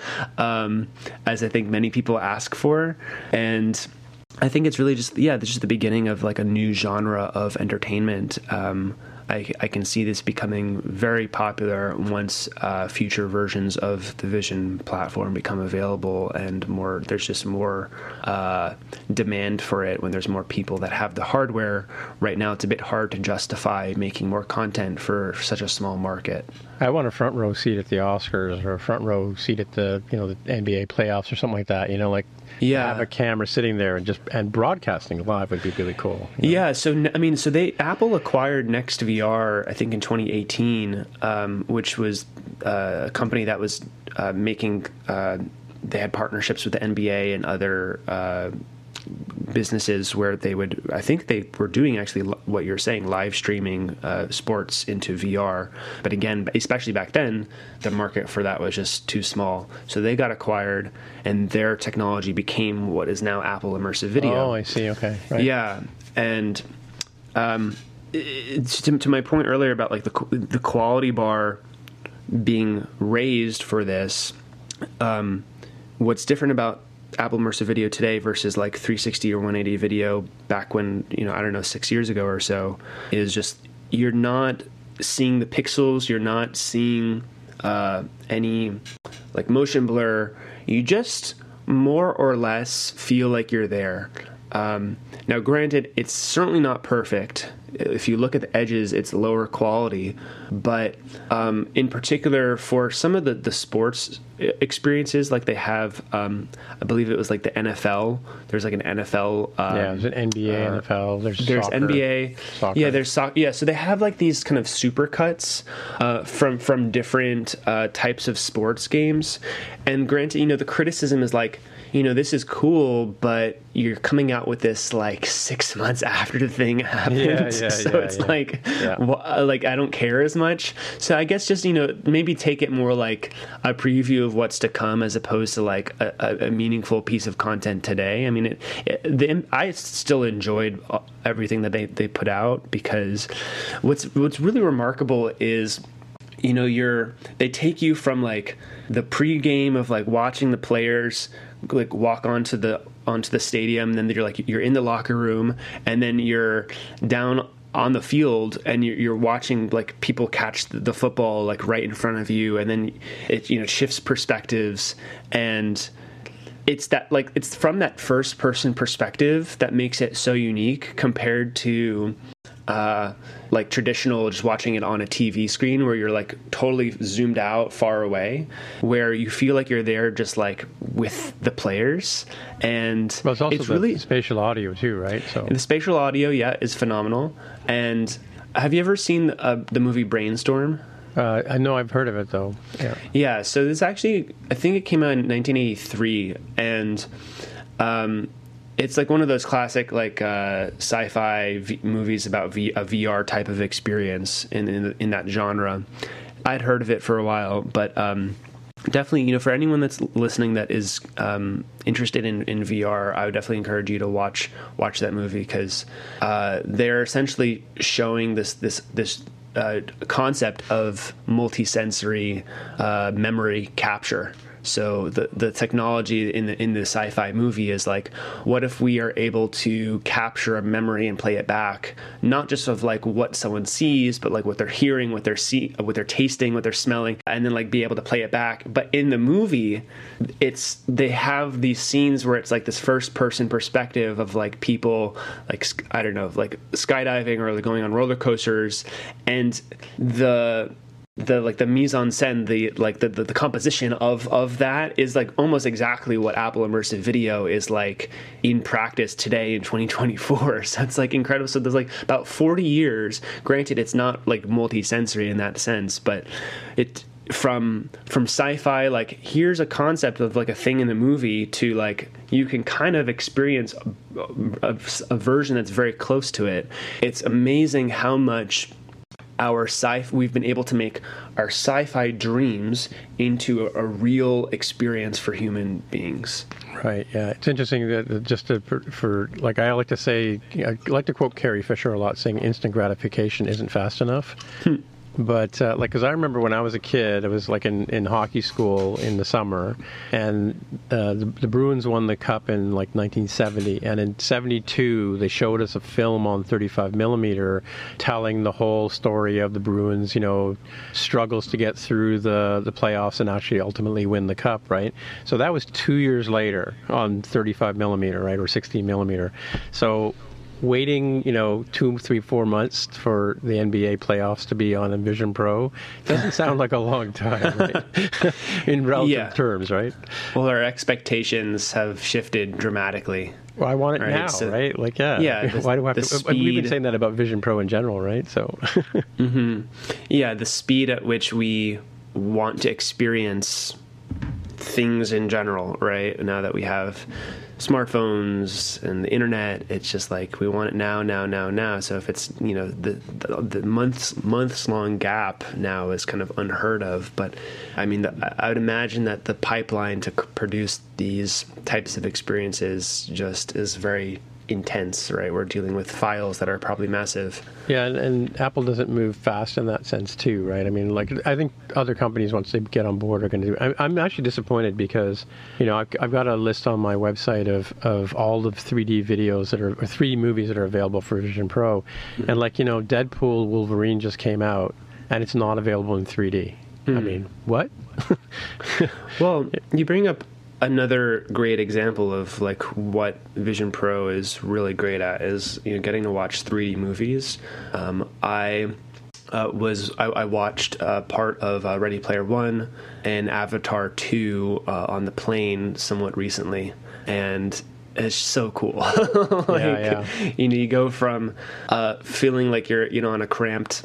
um, as I think many people ask for. And I think it's really just, yeah, this is the beginning of like a new genre of entertainment. Um, I, I can see this becoming very popular once uh, future versions of the Vision platform become available, and more. There's just more uh, demand for it when there's more people that have the hardware. Right now, it's a bit hard to justify making more content for such a small market. I want a front row seat at the Oscars, or a front row seat at the you know the N B A playoffs or something like that. You know, like yeah. have a camera sitting there and just and broadcasting live would be really cool. You know? Yeah. So I mean, so they Apple acquired Next V R, I think in twenty eighteen, um, which was uh, a company that was uh, making. Uh, they had partnerships with the N B A and other. Uh, businesses where they would, I think they were doing actually what you're saying, live streaming uh, sports into V R. But again, especially back then, the market for that was just too small. So they got acquired, and their technology became what is now Apple Immersive Video. Oh, I see. Okay. Right. Yeah. And um, it's to, to my point earlier about like the, the quality bar being raised for this, um, what's different about Apple Immersive Video today versus like three sixty or one eighty video back when, you know, I don't know, six years ago or so, is just you're not seeing the pixels, you're not seeing uh, any like motion blur. You just more or less feel like you're there. Um, now, granted, it's certainly not perfect. If you look at the edges, it's lower quality. But um, in particular, for some of the, the sports experiences, like they have, um, I believe it was like the N F L. There's like an N F L. Um, yeah, there's an N B A, uh, N F L. There's there's soccer, N B A. Soccer. Yeah, there's soccer. Yeah, so they have like these kind of super cuts uh, from from different uh, types of sports games. And granted, you know, the criticism is like, you know, this is cool, but you're coming out with this like six months after the thing happened. Yeah, yeah, so yeah, it's yeah. like, Yeah. well, like I don't care as much. So I guess just, you know, maybe take it more like a preview of what's to come as opposed to like a, a, a meaningful piece of content today. I mean, it, it, the, I still enjoyed everything that they, they put out, because what's what's really remarkable is, you know, you're they take you from like the pregame of like watching the players like walk onto the onto the stadium, and then you're like you're in the locker room, and then you're down on the field and you're, you're watching like people catch the, the football like right in front of you, and then it you know shifts perspectives, and it's that like it's from that first person perspective that makes it so unique compared to uh, like traditional just watching it on a T V screen where you're like totally zoomed out far away, where you feel like you're there just like with the players. And well, it's also it's the really spatial audio too, right? So the spatial audio, yeah, is phenomenal. And have you ever seen uh, the movie Brainstorm? Uh, I know I've heard of it though. Yeah. Yeah. So this actually, I think it came out in nineteen eighty-three, and um, it's like one of those classic like uh, sci-fi v- movies about v- a V R type of experience in in, in that genre. I'd heard of it for a while, but um, definitely, you know, for anyone that's listening that is um, interested in, in V R, I would definitely encourage you to watch watch that movie, because uh, they're essentially showing this this this. Uh, concept of multisensory uh, memory capture. So the the technology in the in the sci-fi movie is like, what if we are able to capture a memory and play it back, not just of like what someone sees, but like what they're hearing, what they're see, what they're tasting, what they're smelling, and then like be able to play it back. But in the movie, it's they have these scenes where it's like this first person perspective of like people like I don't know like skydiving or like going on roller coasters, and the the like the mise en scène, the like the, the the composition of of that is like almost exactly what Apple Immersive Video is like in practice today in twenty twenty-four. So it's like incredible. So there's like about forty years. Granted, it's not like multi-sensory in that sense, but it from from sci-fi, like here's a concept of like a thing in the movie, to like you can kind of experience a, a, a version that's very close to it. It's amazing how much our sci we've been able to make our sci-fi dreams into a, a real experience for human beings. Right. Yeah. It's interesting that just to, for, for like I like to say, I like to quote Carrie Fisher a lot, saying instant gratification isn't fast enough. But uh, like, because I remember when I was a kid, I was like in, in hockey school in the summer, and uh, the, the Bruins won the cup in like nineteen seventy, and in seventy-two they showed us a film on thirty-five millimeter telling the whole story of the Bruins, you know, struggles to get through the the playoffs and actually ultimately win the cup, right? So that was two years later on thirty-five millimeter, right, or sixteen millimeter. So waiting, you know, two, three, four months for the N B A playoffs to be on Vision Pro doesn't sound like a long time, right? In relative yeah. terms, right? Well, our expectations have shifted dramatically. Well, I want it right? now, so, right? Like, yeah. Yeah. The, Why do I have to? Speed, we've been saying that about Vision Pro in general, right? So. mm-hmm. Yeah, the speed at which we want to experience things in general, right? Now that we have smartphones and the internet, it's just like we want it now, now, now, now. So if it's, you know, the the, the months months long gap now is kind of unheard of. But I mean, the, I would imagine that the pipeline to produce these types of experiences just is very intense, right? We're dealing with files that are probably massive. Yeah, and, and Apple doesn't move fast in that sense too, right? I mean, like, I think other companies, once they get on board, are going to do. I, I'm actually disappointed because, you know, I've, I've got a list on my website of, of all the three D videos that are, or three D movies that are available for Vision Pro, mm-hmm. and like, you know, Deadpool Wolverine just came out, and it's not available in three D. Mm-hmm. I mean, what? Well, you bring up another great example of like what Vision Pro is really great at is, you know, getting to watch three D movies. Um, I uh, was I, I watched uh, part of uh, Ready Player One and Avatar Two uh, on the plane somewhat recently, and it's so cool. like, yeah, yeah. You know, you go from uh, feeling like you're, you know, on a cramped.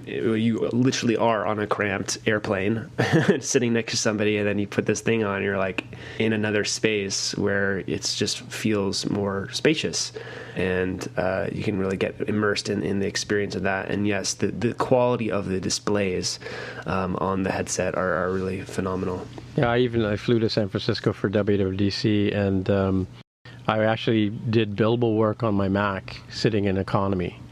You literally are on a cramped airplane sitting next to somebody, and then you put this thing on and you're like in another space where it just feels more spacious, and uh, you can really get immersed in, in the experience of that. And yes, the, the quality of the displays um, on the headset are, are really phenomenal. Yeah, I even I flew to San Francisco for W W D C, and um, I actually did billable work on my Mac sitting in economy.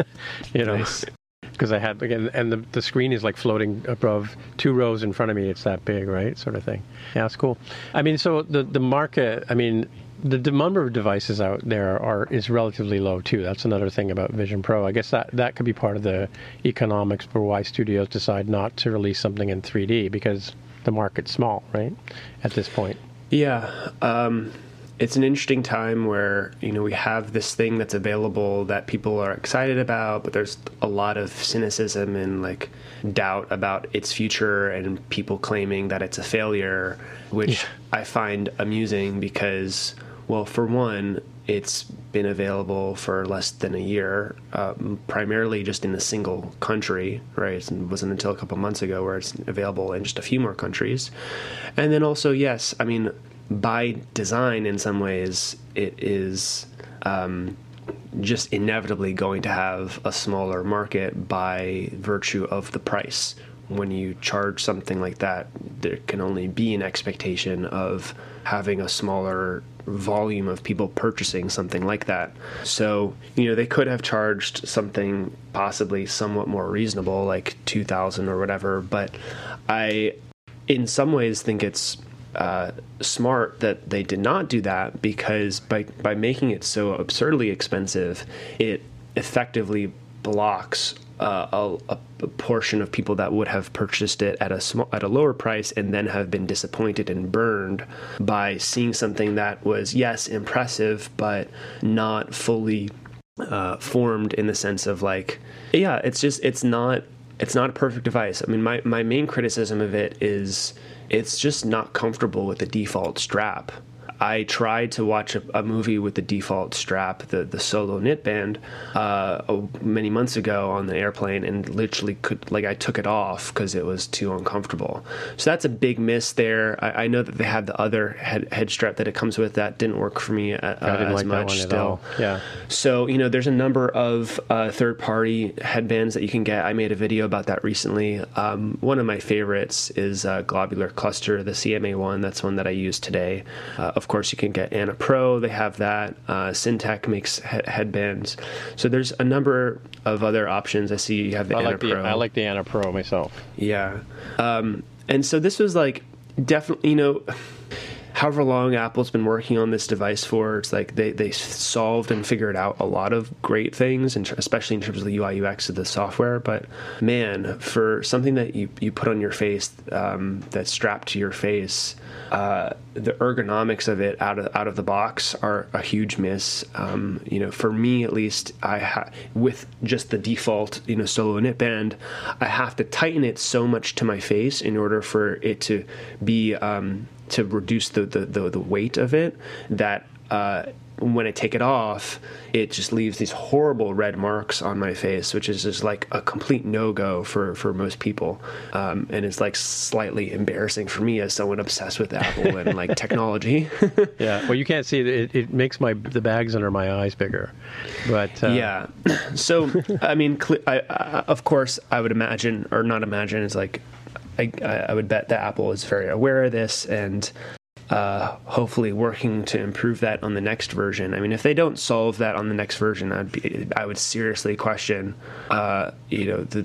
you know. Nice. Because I had, again, and the, the screen is like floating above two rows in front of me. It's that big, right? Sort of thing. Yeah, it's cool. I mean, so the, the market, I mean, the, the number of devices out there are is relatively low, too. That's another thing about Vision Pro. I guess that, that could be part of the economics for why studios decide not to release something in three D, because the market's small, right, at this point. Yeah. Um... It's an interesting time where, you know, we have this thing that's available that people are excited about, but there's a lot of cynicism and like doubt about its future, and people claiming that it's a failure, which yeah. I find amusing because, well, for one, it's been available for less than a year, um, primarily just in a single country, right? It wasn't until a couple months ago where it's available in just a few more countries. And then also, yes, I mean, by design, in some ways, it is um, just inevitably going to have a smaller market by virtue of the price. When you charge something like that, there can only be an expectation of having a smaller volume of people purchasing something like that. So, you know, they could have charged something possibly somewhat more reasonable, like two thousand dollars or whatever, but I, in some ways, think it's Uh, smart that they did not do that, because by by making it so absurdly expensive, it effectively blocks uh, a, a portion of people that would have purchased it at a small, at a lower price and then have been disappointed and burned by seeing something that was, yes, impressive, but not fully uh, formed in the sense of like, yeah, it's just it's not it's not a perfect device. I mean, my my main criticism of it is, it's just not comfortable with the default strap. I tried to watch a, a movie with the default strap, the, the Solo knit band, uh, many months ago on the airplane, and literally could, like, I took it off because it was too uncomfortable. So that's a big miss there. I, I know that they had the other head, head strap that it comes with that didn't work for me uh, I didn't as like much that one still. At all. Yeah. So, you know, there's a number of uh, third-party headbands that you can get. I made a video about that recently. Um, one of my favorites is uh, Globular Cluster, the C M A one. That's one that I use today. Uh, of course, you can get Anna Pro. They have that. Uh, Syntec makes he- headbands. So there's a number of other options. I see you have the I Anna like the Pro. I like the Anna Pro myself. Yeah. Um, and so this was like definitely, you know, however long Apple's been working on this device for, it's like they, they solved and figured out a lot of great things, and especially in terms of the U I U X of the software. But man, for something that you, you put on your face, um, that's strapped to your face, uh, the ergonomics of it out of out of the box are a huge miss. Um, you know, for me at least, I ha- with just the default, you know, Solo Knit Band, I have to tighten it so much to my face in order for it to be um, to reduce the, the, the, the weight of it, that uh, when I take it off, it just leaves these horrible red marks on my face, which is just like a complete no-go for, for most people. Um, and it's like slightly embarrassing for me as someone obsessed with Apple and like technology. Yeah, well, you can't see it. It, it makes my the bags under my eyes bigger. But uh, yeah, so I mean, cl- I, I, of course, I would imagine, or not imagine, it's like I, I would bet that Apple is very aware of this and uh, hopefully working to improve that on the next version. I mean, if they don't solve that on the next version, I'd be, I would seriously question, uh, you know, the,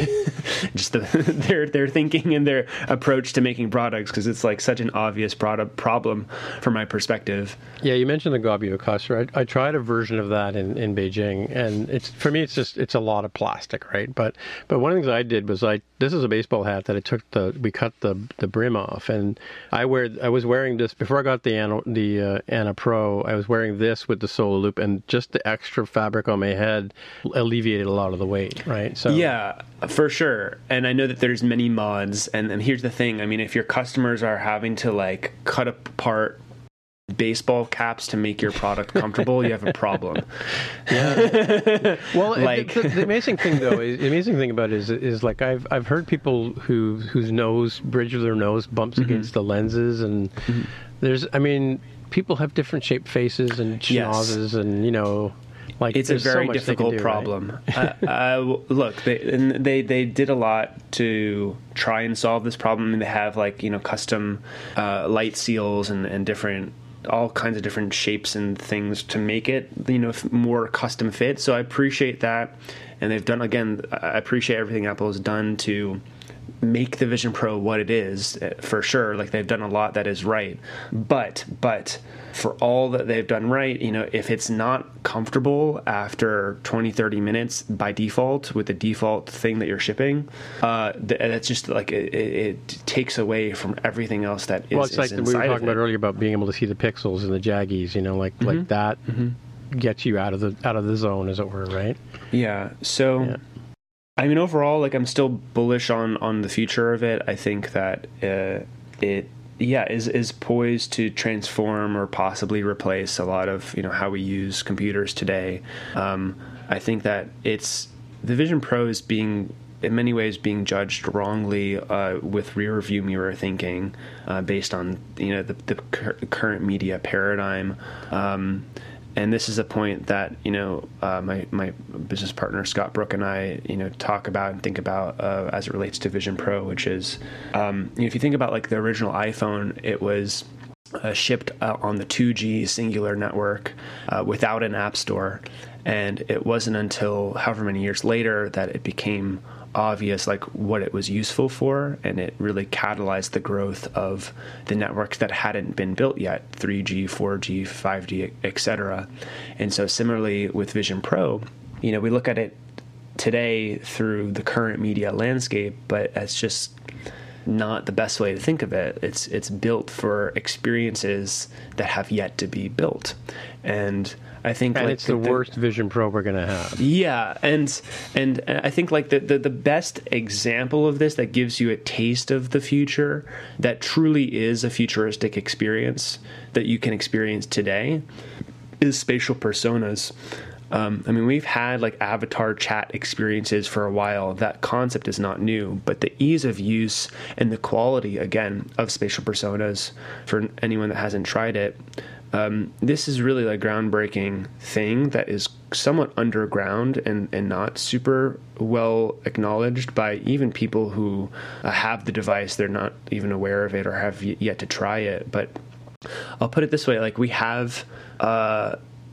the just the, their their thinking and their approach to making products, because it's like such an obvious product problem from my perspective. Yeah, you mentioned the Gobio cluster. I, I tried a version of that in, in Beijing, and it's for me, it's just it's a lot of plastic, right? But but one of the things I did was I this is a baseball hat that I took the we cut the the brim off, and I wear I was wearing this before I got the Anna, the uh, Anna Pro. I was wearing this with the Solo Loop, and just the extra fabric on my head alleviated a lot of the weight, right? So yeah, for sure. And I know that there's many mods, and, and here's the thing. I mean, if your customers are having to like cut apart baseball caps to make your product comfortable, you have a problem. Yeah. Well, like the, the, the amazing thing though, is, the amazing thing about it is, is like I've I've heard people who whose nose, bridge of their nose bumps mm-hmm. against the lenses, and mm-hmm. there's, I mean, people have different shaped faces and schnozzes, yes. and you know. Like, it's a very so difficult do, problem. Right? uh, uh, look, they, and they they did a lot to try and solve this problem. And they have like you know custom uh, light seals and, and different all kinds of different shapes and things to make it you know more custom fit. So I appreciate that, and they've done again. I appreciate everything Apple has done to make the Vision Pro what it is, for sure. Like they've done a lot that is right, but but for all that they've done right, you know, if it's not comfortable after twenty, thirty minutes by default with the default thing that you're shipping, uh, that's just like it, it takes away from everything else that is. Well, it's like is we were talking about it. earlier about being able to see the pixels and the jaggies, you know, like mm-hmm. like that mm-hmm. gets you out of the out of the zone, as it were, right? Yeah. So. Yeah. I mean, overall, like I'm still bullish on, on the future of it. I think that uh, it, yeah, is is poised to transform or possibly replace a lot of you know how we use computers today. Um, I think that it's the Vision Pro is being in many ways being judged wrongly uh, with rear view mirror thinking, uh, based on you know the, the cur- current media paradigm. Um, And this is a point that, you know, uh, my, my business partner, Scott Brook, and I, you know, talk about and think about uh, as it relates to Vision Pro, which is, um, you know, if you think about like the original iPhone, it was uh, shipped uh, on the two G singular network uh, without an app store. And it wasn't until however many years later that it became obvious like what it was useful for, and it really catalyzed the growth of the networks that hadn't been built yet, three G, four G, five G, et cetera. And so similarly with Vision Pro, you know, we look at it today through the current media landscape, but it's just not the best way to think of it. It's it's built for experiences that have yet to be built. And I think and like it's the, the worst Vision Pro we're going to have. Yeah, and and I think like the, the the best example of this that gives you a taste of the future, that truly is a futuristic experience that you can experience today, is spatial personas. Um, I mean, we've had like avatar chat experiences for a while. That concept is not new, but the ease of use and the quality, again, of spatial personas, for anyone that hasn't tried it, um, this is really a groundbreaking thing that is somewhat underground and, and not super well acknowledged by even people who uh, have the device. They're not even aware of it or have y- yet to try it, but I'll put it this way, like we have uh,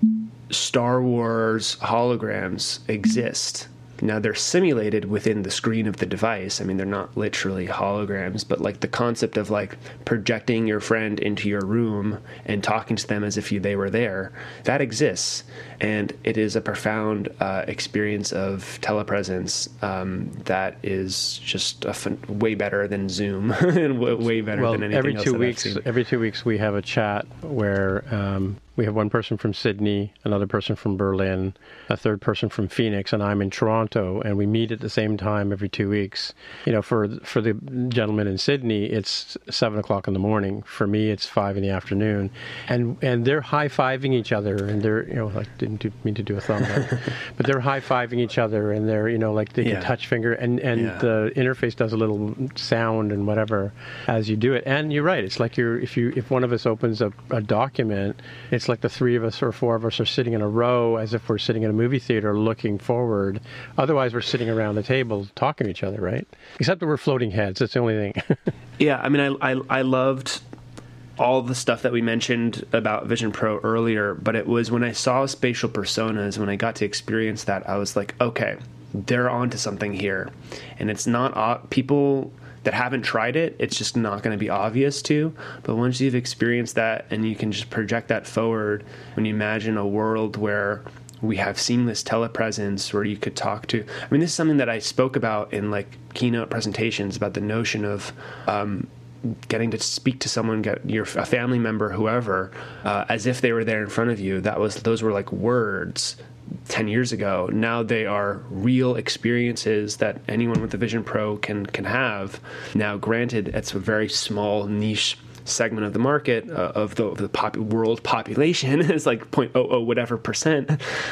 Star Wars holograms exist. Now they're simulated within the screen of the device. I mean, they're not literally holograms, but like the concept of like projecting your friend into your room and talking to them as if you, they were there, that exists. And it is a profound uh, experience of telepresence um, that is just a fun, way better than Zoom and w- way better well, than anything every else two that weeks, I've seen. every two weeks we have a chat where um, we have one person from Sydney, another person from Berlin, a third person from Phoenix, and I'm in Toronto, and we meet at the same time every two weeks. You know, for for the gentleman in Sydney, it's seven o'clock in the morning. For me, it's five in the afternoon, and and they're high fiving each other, and they're you know like didn't do, mean to do a thumb up, but they're high fiving each other, and they're you know like they Yeah. can touch finger, and and Yeah. the interface does a little sound and whatever as you do it. And you're right, it's like you're if you if one of us opens a, a document, it's like the three of us or four of us are sitting in a row as if we're sitting in a movie theater looking forward. Otherwise, we're sitting around the table talking to each other, right? Except that we're floating heads. That's the only thing. Yeah, I mean, I, I I loved all the stuff that we mentioned about Vision Pro earlier, but it was when I saw spatial personas, when I got to experience that, I was like, okay, they're onto something here. And it's not uh, people that haven't tried it, it's just not going to be obvious to. But once you've experienced that and you can just project that forward, when you imagine a world where we have seamless telepresence where you could talk to, I mean, this is something that I spoke about in like keynote presentations about the notion of um, getting to speak to someone, get your a family member, whoever, uh, as if they were there in front of you. That was those were like words ten years ago. Now they are real experiences that anyone with the Vision Pro can can have. Now, granted, it's a very small niche segment of the market uh, of the, of the pop- world population is like zero point zero zero whatever percent,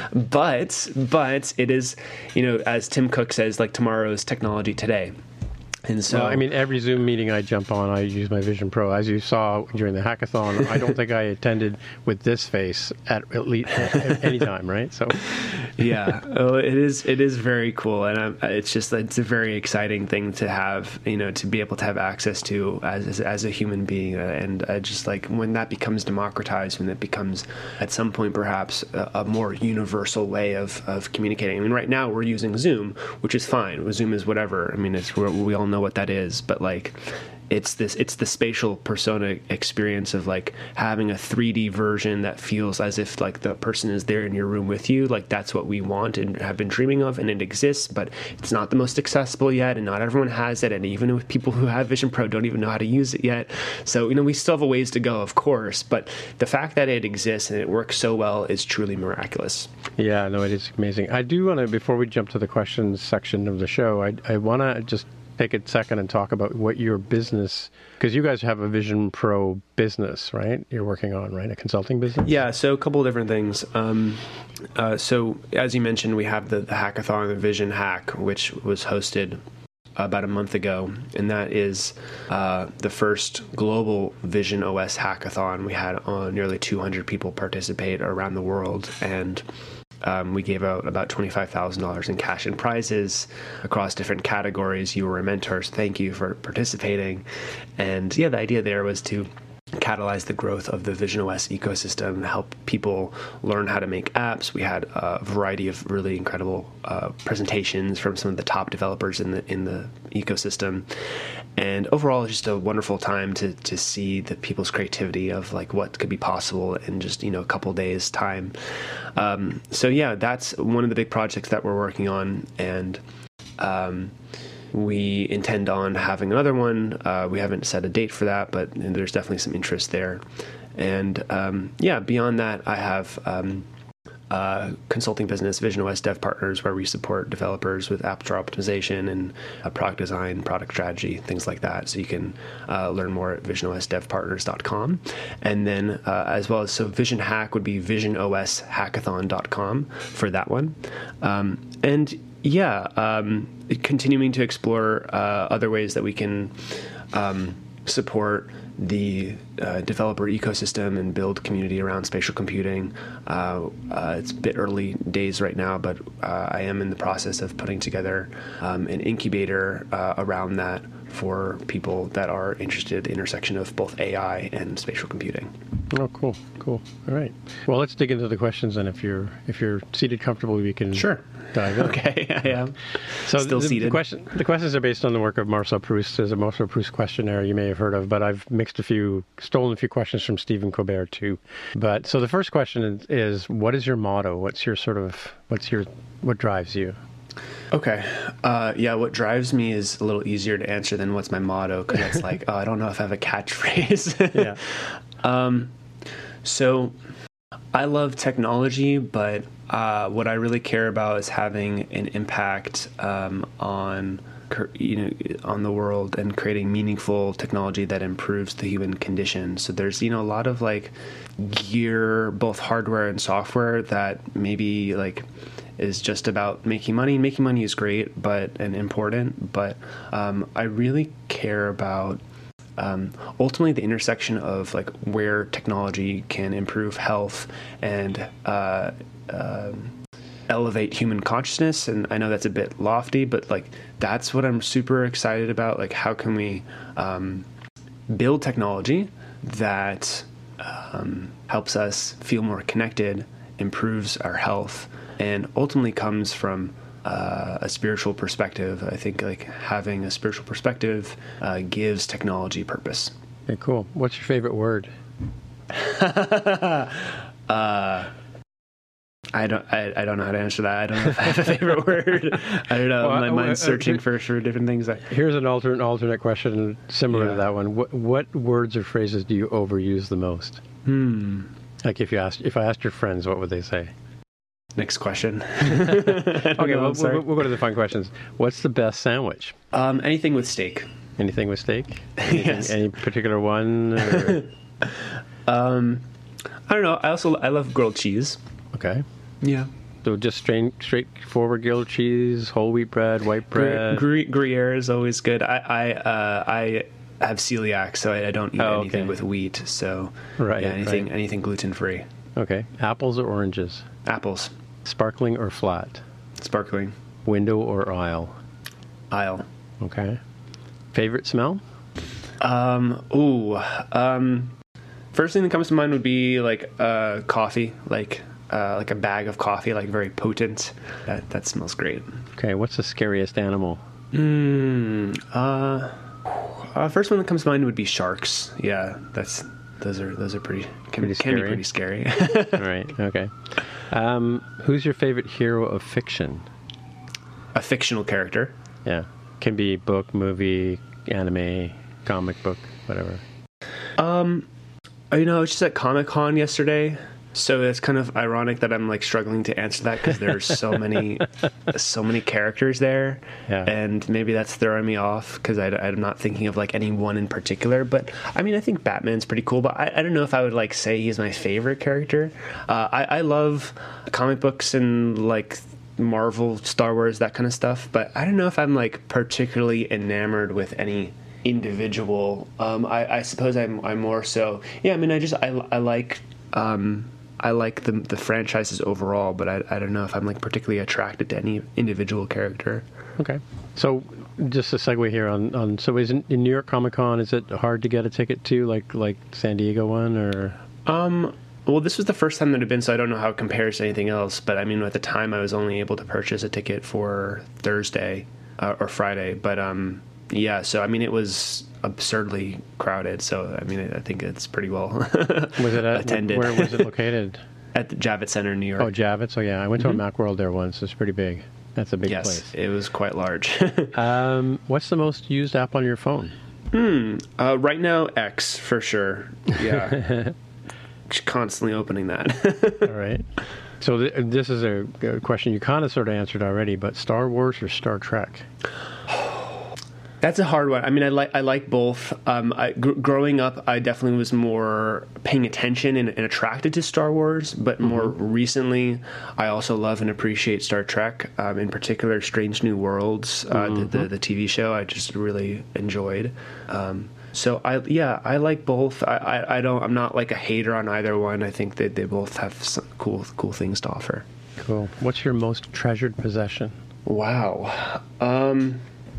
but but it is, you know, as Tim Cook says, like tomorrow's technology today. And so, well, I mean, every Zoom meeting I jump on, I use my Vision Pro. As you saw during the hackathon, I don't think I attended with this face at, at least at any time, right? So, yeah, oh, it is. It is very cool, and I'm, it's just it's a very exciting thing to have, you know, to be able to have access to as as, as a human being, and uh, just like when that becomes democratized, when it becomes at some point perhaps a, a more universal way of of communicating. I mean, right now we're using Zoom, which is fine. Zoom is whatever. I mean, it's we all know what that is, but like it's this it's the spatial persona experience of like having a three D version that feels as if like the person is there in your room with you. Like that's what we want and have been dreaming of, and it exists, but it's not the most accessible yet, and not everyone has it, and even with people who have Vision Pro don't even know how to use it yet. So, you know, we still have a ways to go, of course, but the fact that it exists and it works so well is truly miraculous. yeah, no, it is amazing. I do want to, before we jump to the questions section of the show, I, I want to just take a second and talk about what your business, because you guys have a Vision Pro business, right? You're working on, right? A consulting business? Yeah, so a couple of different things. Um, uh, so as you mentioned, we have the, the hackathon, the Vision Hack, which was hosted about a month ago, and that is uh, the first global Vision O S hackathon. We had uh, nearly two hundred people participate around the world, and Um, we gave out about twenty-five thousand dollars in cash and prizes across different categories. You were a mentor, so thank you for participating. And yeah, the idea there was to catalyze the growth of the Vision O S ecosystem, help people learn how to make apps. We had a variety of really incredible uh, presentations from some of the top developers in the in the ecosystem. And overall, it's just a wonderful time to to see the people's creativity of like what could be possible in just, you know, a couple days time. Um, so yeah, that's one of the big projects that we're working on, and um, we intend on having another one. Uh, we haven't set a date for that, but there's definitely some interest there. And um, yeah, beyond that, I have um, uh, consulting business, Vision O S Dev Partners, where we support developers with app store optimization and uh, product design, product strategy, things like that. So you can uh, learn more at vision o s dev partners dot com. And then uh, as well as, so Vision Hack would be vision o s hackathon dot com for that one. Um, and yeah, um, continuing to explore uh, other ways that we can um, support the uh, developer ecosystem and build community around spatial computing. Uh, uh, it's a bit early days right now, but uh, I am in the process of putting together um, an incubator uh, around that for people that are interested in the intersection of both A I and spatial computing. Oh, cool, cool. All right. Well, let's dig into the questions, and if you're if you're seated comfortably, we can sure dive in. Okay, I am. So Still the, seated. The, question, the questions are based on the work of Marcel Proust. There's a Marcel Proust questionnaire you may have heard of, but I've mixed a few, stolen a few questions from Stephen Colbert too. But so the first question is, is what is your motto? What's your sort of what's your what drives you? Okay. Uh, yeah, what drives me is a little easier to answer than what's my motto, because it's like, oh, I don't know if I have a catchphrase. Yeah. um, so I love technology, but uh, what I really care about is having an impact um, on you know on the world and creating meaningful technology that improves the human condition. So there's you know a lot of like gear, both hardware and software, that maybe like is just about making money. Making money is great, but and important, but um, I really care about um, ultimately the intersection of like where technology can improve health and uh, uh, elevate human consciousness. And I know that's a bit lofty, but like that's what I'm super excited about. Like, how can we um, build technology that um, helps us feel more connected, improves our health, and ultimately comes from uh, a spiritual perspective. I think like having a spiritual perspective uh, gives technology purpose. Okay, cool. What's your favorite word? uh, I don't. I, I don't know how to answer that. I don't know if I have a favorite word. I don't know. Well, My I, mind's I, searching I, for for different things. Here's an alternate alternate question similar Yeah. to that one. What what words or phrases do you overuse the most? Hmm. Like if you asked if I asked your friends, what would they say? Next question. Okay, No, well, I'm sorry. we'll, we'll go to the fun questions. What's the best sandwich? Um, anything with steak. Anything with steak? Anything, Yes. Any particular one? Or? Um, I don't know. I also I love grilled cheese. Okay. Yeah. So just straight, straightforward grilled cheese, whole wheat bread, white bread. Gre- Gruyere is always good. I I uh, I have celiac, so I, I don't eat Oh, anything okay. with wheat. So Right, yeah, anything right. anything gluten free. Okay. Apples or oranges? Apples, Sparkling or flat? sparkling, Window or aisle? aisle. Okay. Favorite smell? Um, ooh. Um, first thing that comes to mind would be like uh, coffee, like uh, like a bag of coffee, like very potent. That that smells great. Okay. What's the scariest animal? Mm, uh, uh, first one that comes to mind would be sharks. Yeah, that's those are those are pretty can, Pretty can be scary. pretty scary. All right. Okay. Um, who's your favorite hero of fiction? A fictional character. Yeah. Can be book, movie, anime, comic book, whatever. Um, you know, I was just at Comic-Con yesterday, so it's kind of ironic that I'm like struggling to answer that because there's so many, so many characters there, Yeah. and maybe that's throwing me off because I'm not thinking of like any one in particular. But I mean, I think Batman's pretty cool, but I, I don't know if I would like say he's my favorite character. Uh, I, I love comic books and like Marvel, Star Wars, that kind of stuff, but I don't know if I'm like particularly enamored with any individual. Um, I, I suppose I'm, I'm more so. Yeah, I mean, I just I, I like um, I like the the franchises overall, but I I don't know if I'm like particularly attracted to any individual character. Okay. So just a segue here on, on so is in, in New York Comic Con, is it hard to get a ticket to like like San Diego one or? Um. Well, this was the first time that I've been, so I don't know how it compares to anything else. But I mean, at the time, I was only able to purchase a ticket for Thursday uh, or Friday. But um, yeah, so I mean, it was absurdly crowded. So I mean, I think it's pretty well Was it at, attended. Where was it located? At the Javits Center in New York. Oh, Javits. Oh, yeah. I went to a Macworld there once. It's pretty big. That's a big yes, place. it was quite large. Um, what's the most used app on your phone? hmm. Uh, right now, X for sure. Yeah. Constantly opening that. All right. So th- this is a, a question you kind of sort of answered already, but Star Wars or Star Trek? That's a hard one. I mean, I like I like both. Um, I, gr- growing up, I definitely was more paying attention and, and attracted to Star Wars. But more recently, I also love and appreciate Star Trek. Um, in particular, Strange New Worlds, uh, the, the the T V show. I just really enjoyed. Um, so I yeah, I like both. I, I, I don't. I'm not like a hater on either one. I think that they both have some cool cool things to offer. Cool. What's your most treasured possession? Wow. Um,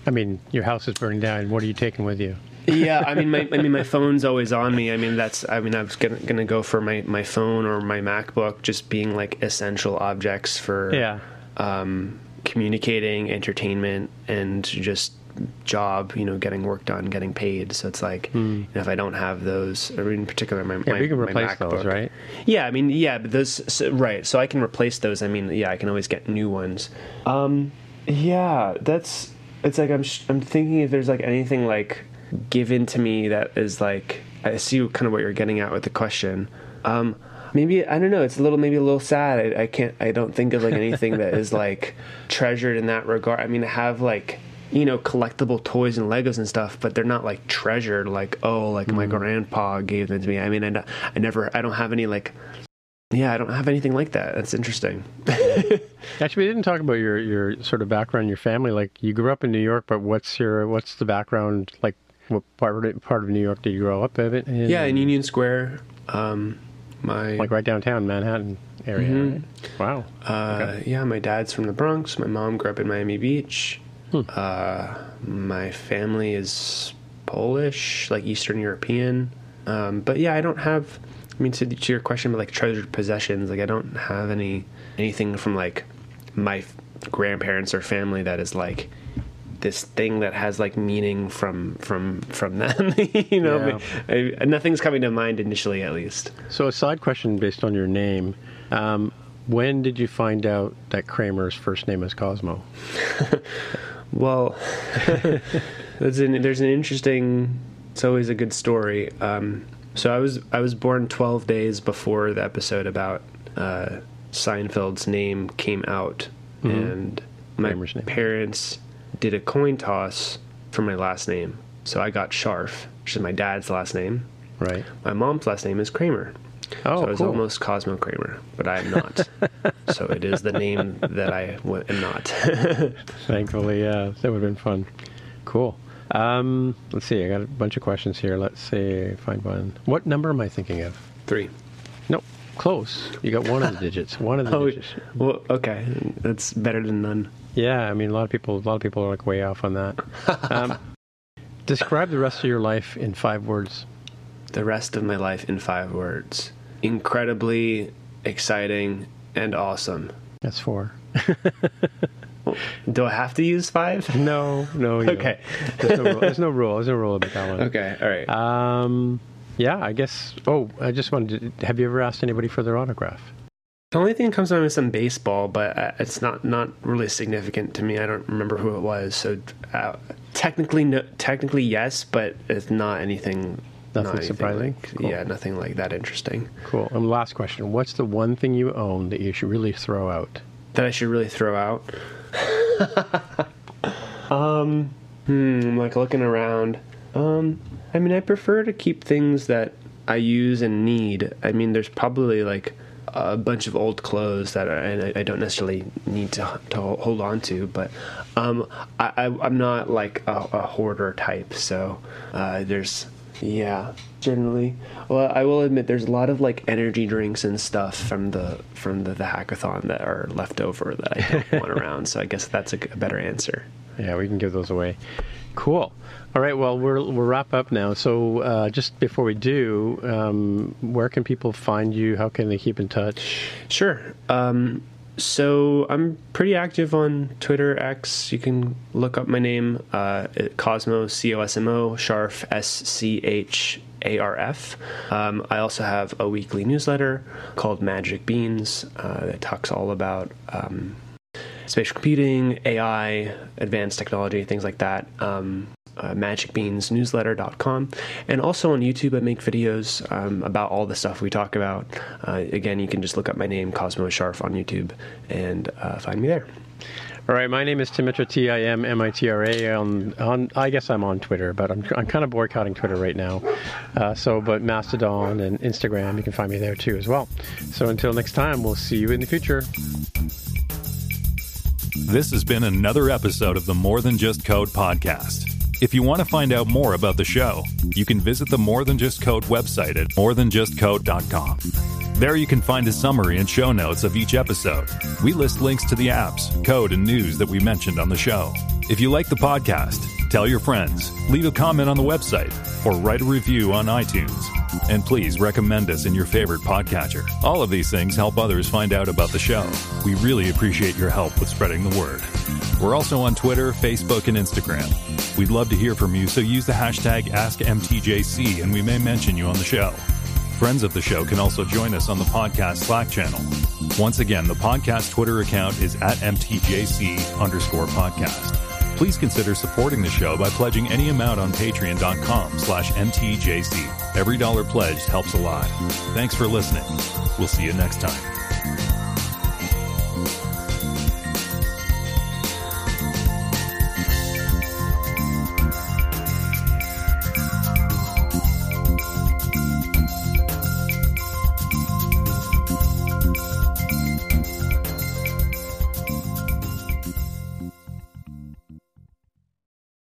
I mean, your house is burning down. What are you taking with you? Yeah, I mean, my I mean, my phone's always on me. I mean, that's. I mean, I was gonna, gonna go for my, my phone or my MacBook, just being like essential objects for Yeah. um, communicating, entertainment, and just job. You know, getting work done, getting paid. So it's like, Hmm. you know, if I don't have those, or in particular, my Yeah, my, but you can my replace MacBook. those, right? Yeah, I mean, yeah, but those so, right. So I can replace those. I mean, yeah, I can always get new ones. Um, yeah, that's. It's like I'm. sh- I'm thinking if there's like anything like given to me that is like, I see kind of what you're getting at with the question. Um, maybe I don't know. It's a little maybe a little sad. I, I can't. I don't think of like anything that is like treasured in that regard. I mean, I have like, you know, collectible toys and Legos and stuff, but they're not like treasured. Like, oh, like my grandpa gave them to me. I mean, I, I never. I don't have any like. Yeah, I don't have anything like that. That's interesting. Actually, we didn't talk about your, your sort of background, your family. Like, you grew up in New York, but what's your what's the background? Like, what part of it, part of New York did you grow up in? in Yeah, in Union Square. Um, my like right downtown Manhattan area. Mhm. Right? Wow. uh, Okay. yeah, my dad's from the Bronx. My mom grew up in Miami Beach. Hmm. Uh, my family is Polish, like Eastern European. Um, but yeah, I don't have. I mean, to, to your question about like treasured possessions, like I don't have any anything from like my f- grandparents or family that is like this thing that has like meaning from from from them. You know, Yeah. I, nothing's coming to mind initially, at least. So a side question based on your name. Um, when did you find out that Kramer's first name is Cosmo? Well, there's an, there's an interesting. It's always a good story. Um, so I was I was born twelve days before the episode about uh, Seinfeld's name came out, Mhm. and my Kramer's name. parents did a coin toss for my last name. So I got Scharf, which is my dad's last name. Right. My mom's last name is Kramer. Oh, so I was cool. almost Cosmo Kramer, but I am not. So it is the name that I w- am not. Thankfully, yeah, that would have been fun. Cool. Um, let's see. I got a bunch of questions here. Let's see. Find one. What number am I thinking of? Three. Nope. Close. You got one of the digits. One of the Oh, digits. well, okay. That's better than none. Yeah, I mean, a lot of people, a lot of people are like way off on that. Um, describe the rest of your life in five words. The rest of my life in five words. Incredibly exciting and awesome. That's four. Do I have to use five? No, no. You Okay. don't. There's no rule. There's no rule. There's no rule about that one. Okay, all right. Um, yeah, I guess. Oh, I just wanted to. Have you ever asked anybody for their autograph? The only thing that comes to mind is some baseball, but uh, it's not, not really significant to me. I don't remember who it was. So uh, technically, no, technically yes, but it's not anything. Nothing not anything surprising? Like, Cool. Yeah, nothing like that interesting. Cool. And last question. What's the one thing you own that you should really throw out? That I should really throw out. um, hmm, I'm like looking around. Um, I mean, I prefer to keep things that I use and need. I mean, there's probably like a bunch of old clothes that I, I don't necessarily need to to hold on to, but um, I, I I'm not like a, a hoarder type. So uh, there's. Yeah, generally. Well, I will admit there's a lot of like energy drinks and stuff from the from the, the hackathon that are left over that I don't want around. So I guess that's a, a better answer. Yeah, we can give those away. Cool. All right. Well, we're, we'll wrap up now. So uh, just before we do, um, where can people find you? How can they keep in touch? Sure. Um, so I'm pretty active on Twitter, X. You can look up my name, uh, Cosmo, C O S M O, Scharf, S C H A R F. Um, I also have a weekly newsletter called Magic Beans uh, that talks all about um, spatial computing, A I, advanced technology, things like that. Um, Uh, magic beans newsletter dot com, and also on YouTube I make videos um, about all the stuff we talk about. Uh, again, you can just look up my name, Cosmo Scharf, on YouTube and uh, find me there. All right. My name is Tim Mitra, T I M M I T R A. On, on, I guess I'm on Twitter, but I'm, I'm kind of boycotting Twitter right now. Uh, so, but Mastodon and Instagram, you can find me there too as well. So until next time, we'll see you in the future. This has been another episode of the More Than Just Code podcast. If you want to find out more about the show, you can visit the More Than Just Code website at more than just code dot com. There you can find a summary and show notes of each episode. We list links to the apps, code, and news that we mentioned on the show. If you like the podcast, tell your friends, leave a comment on the website, or write a review on iTunes. And please recommend us in your favorite podcatcher. All of these things help others find out about the show. We really appreciate your help with spreading the word. We're also on Twitter, Facebook, and Instagram. We'd love to hear from you, so use the hashtag Ask M T J C and we may mention you on the show. Friends of the show can also join us on the podcast Slack channel. Once again, the podcast Twitter account is at M T J C underscore podcast. Please consider supporting the show by pledging any amount on patreon.com slash MTJC. Every dollar pledged helps a lot. Thanks for listening. We'll see you next time.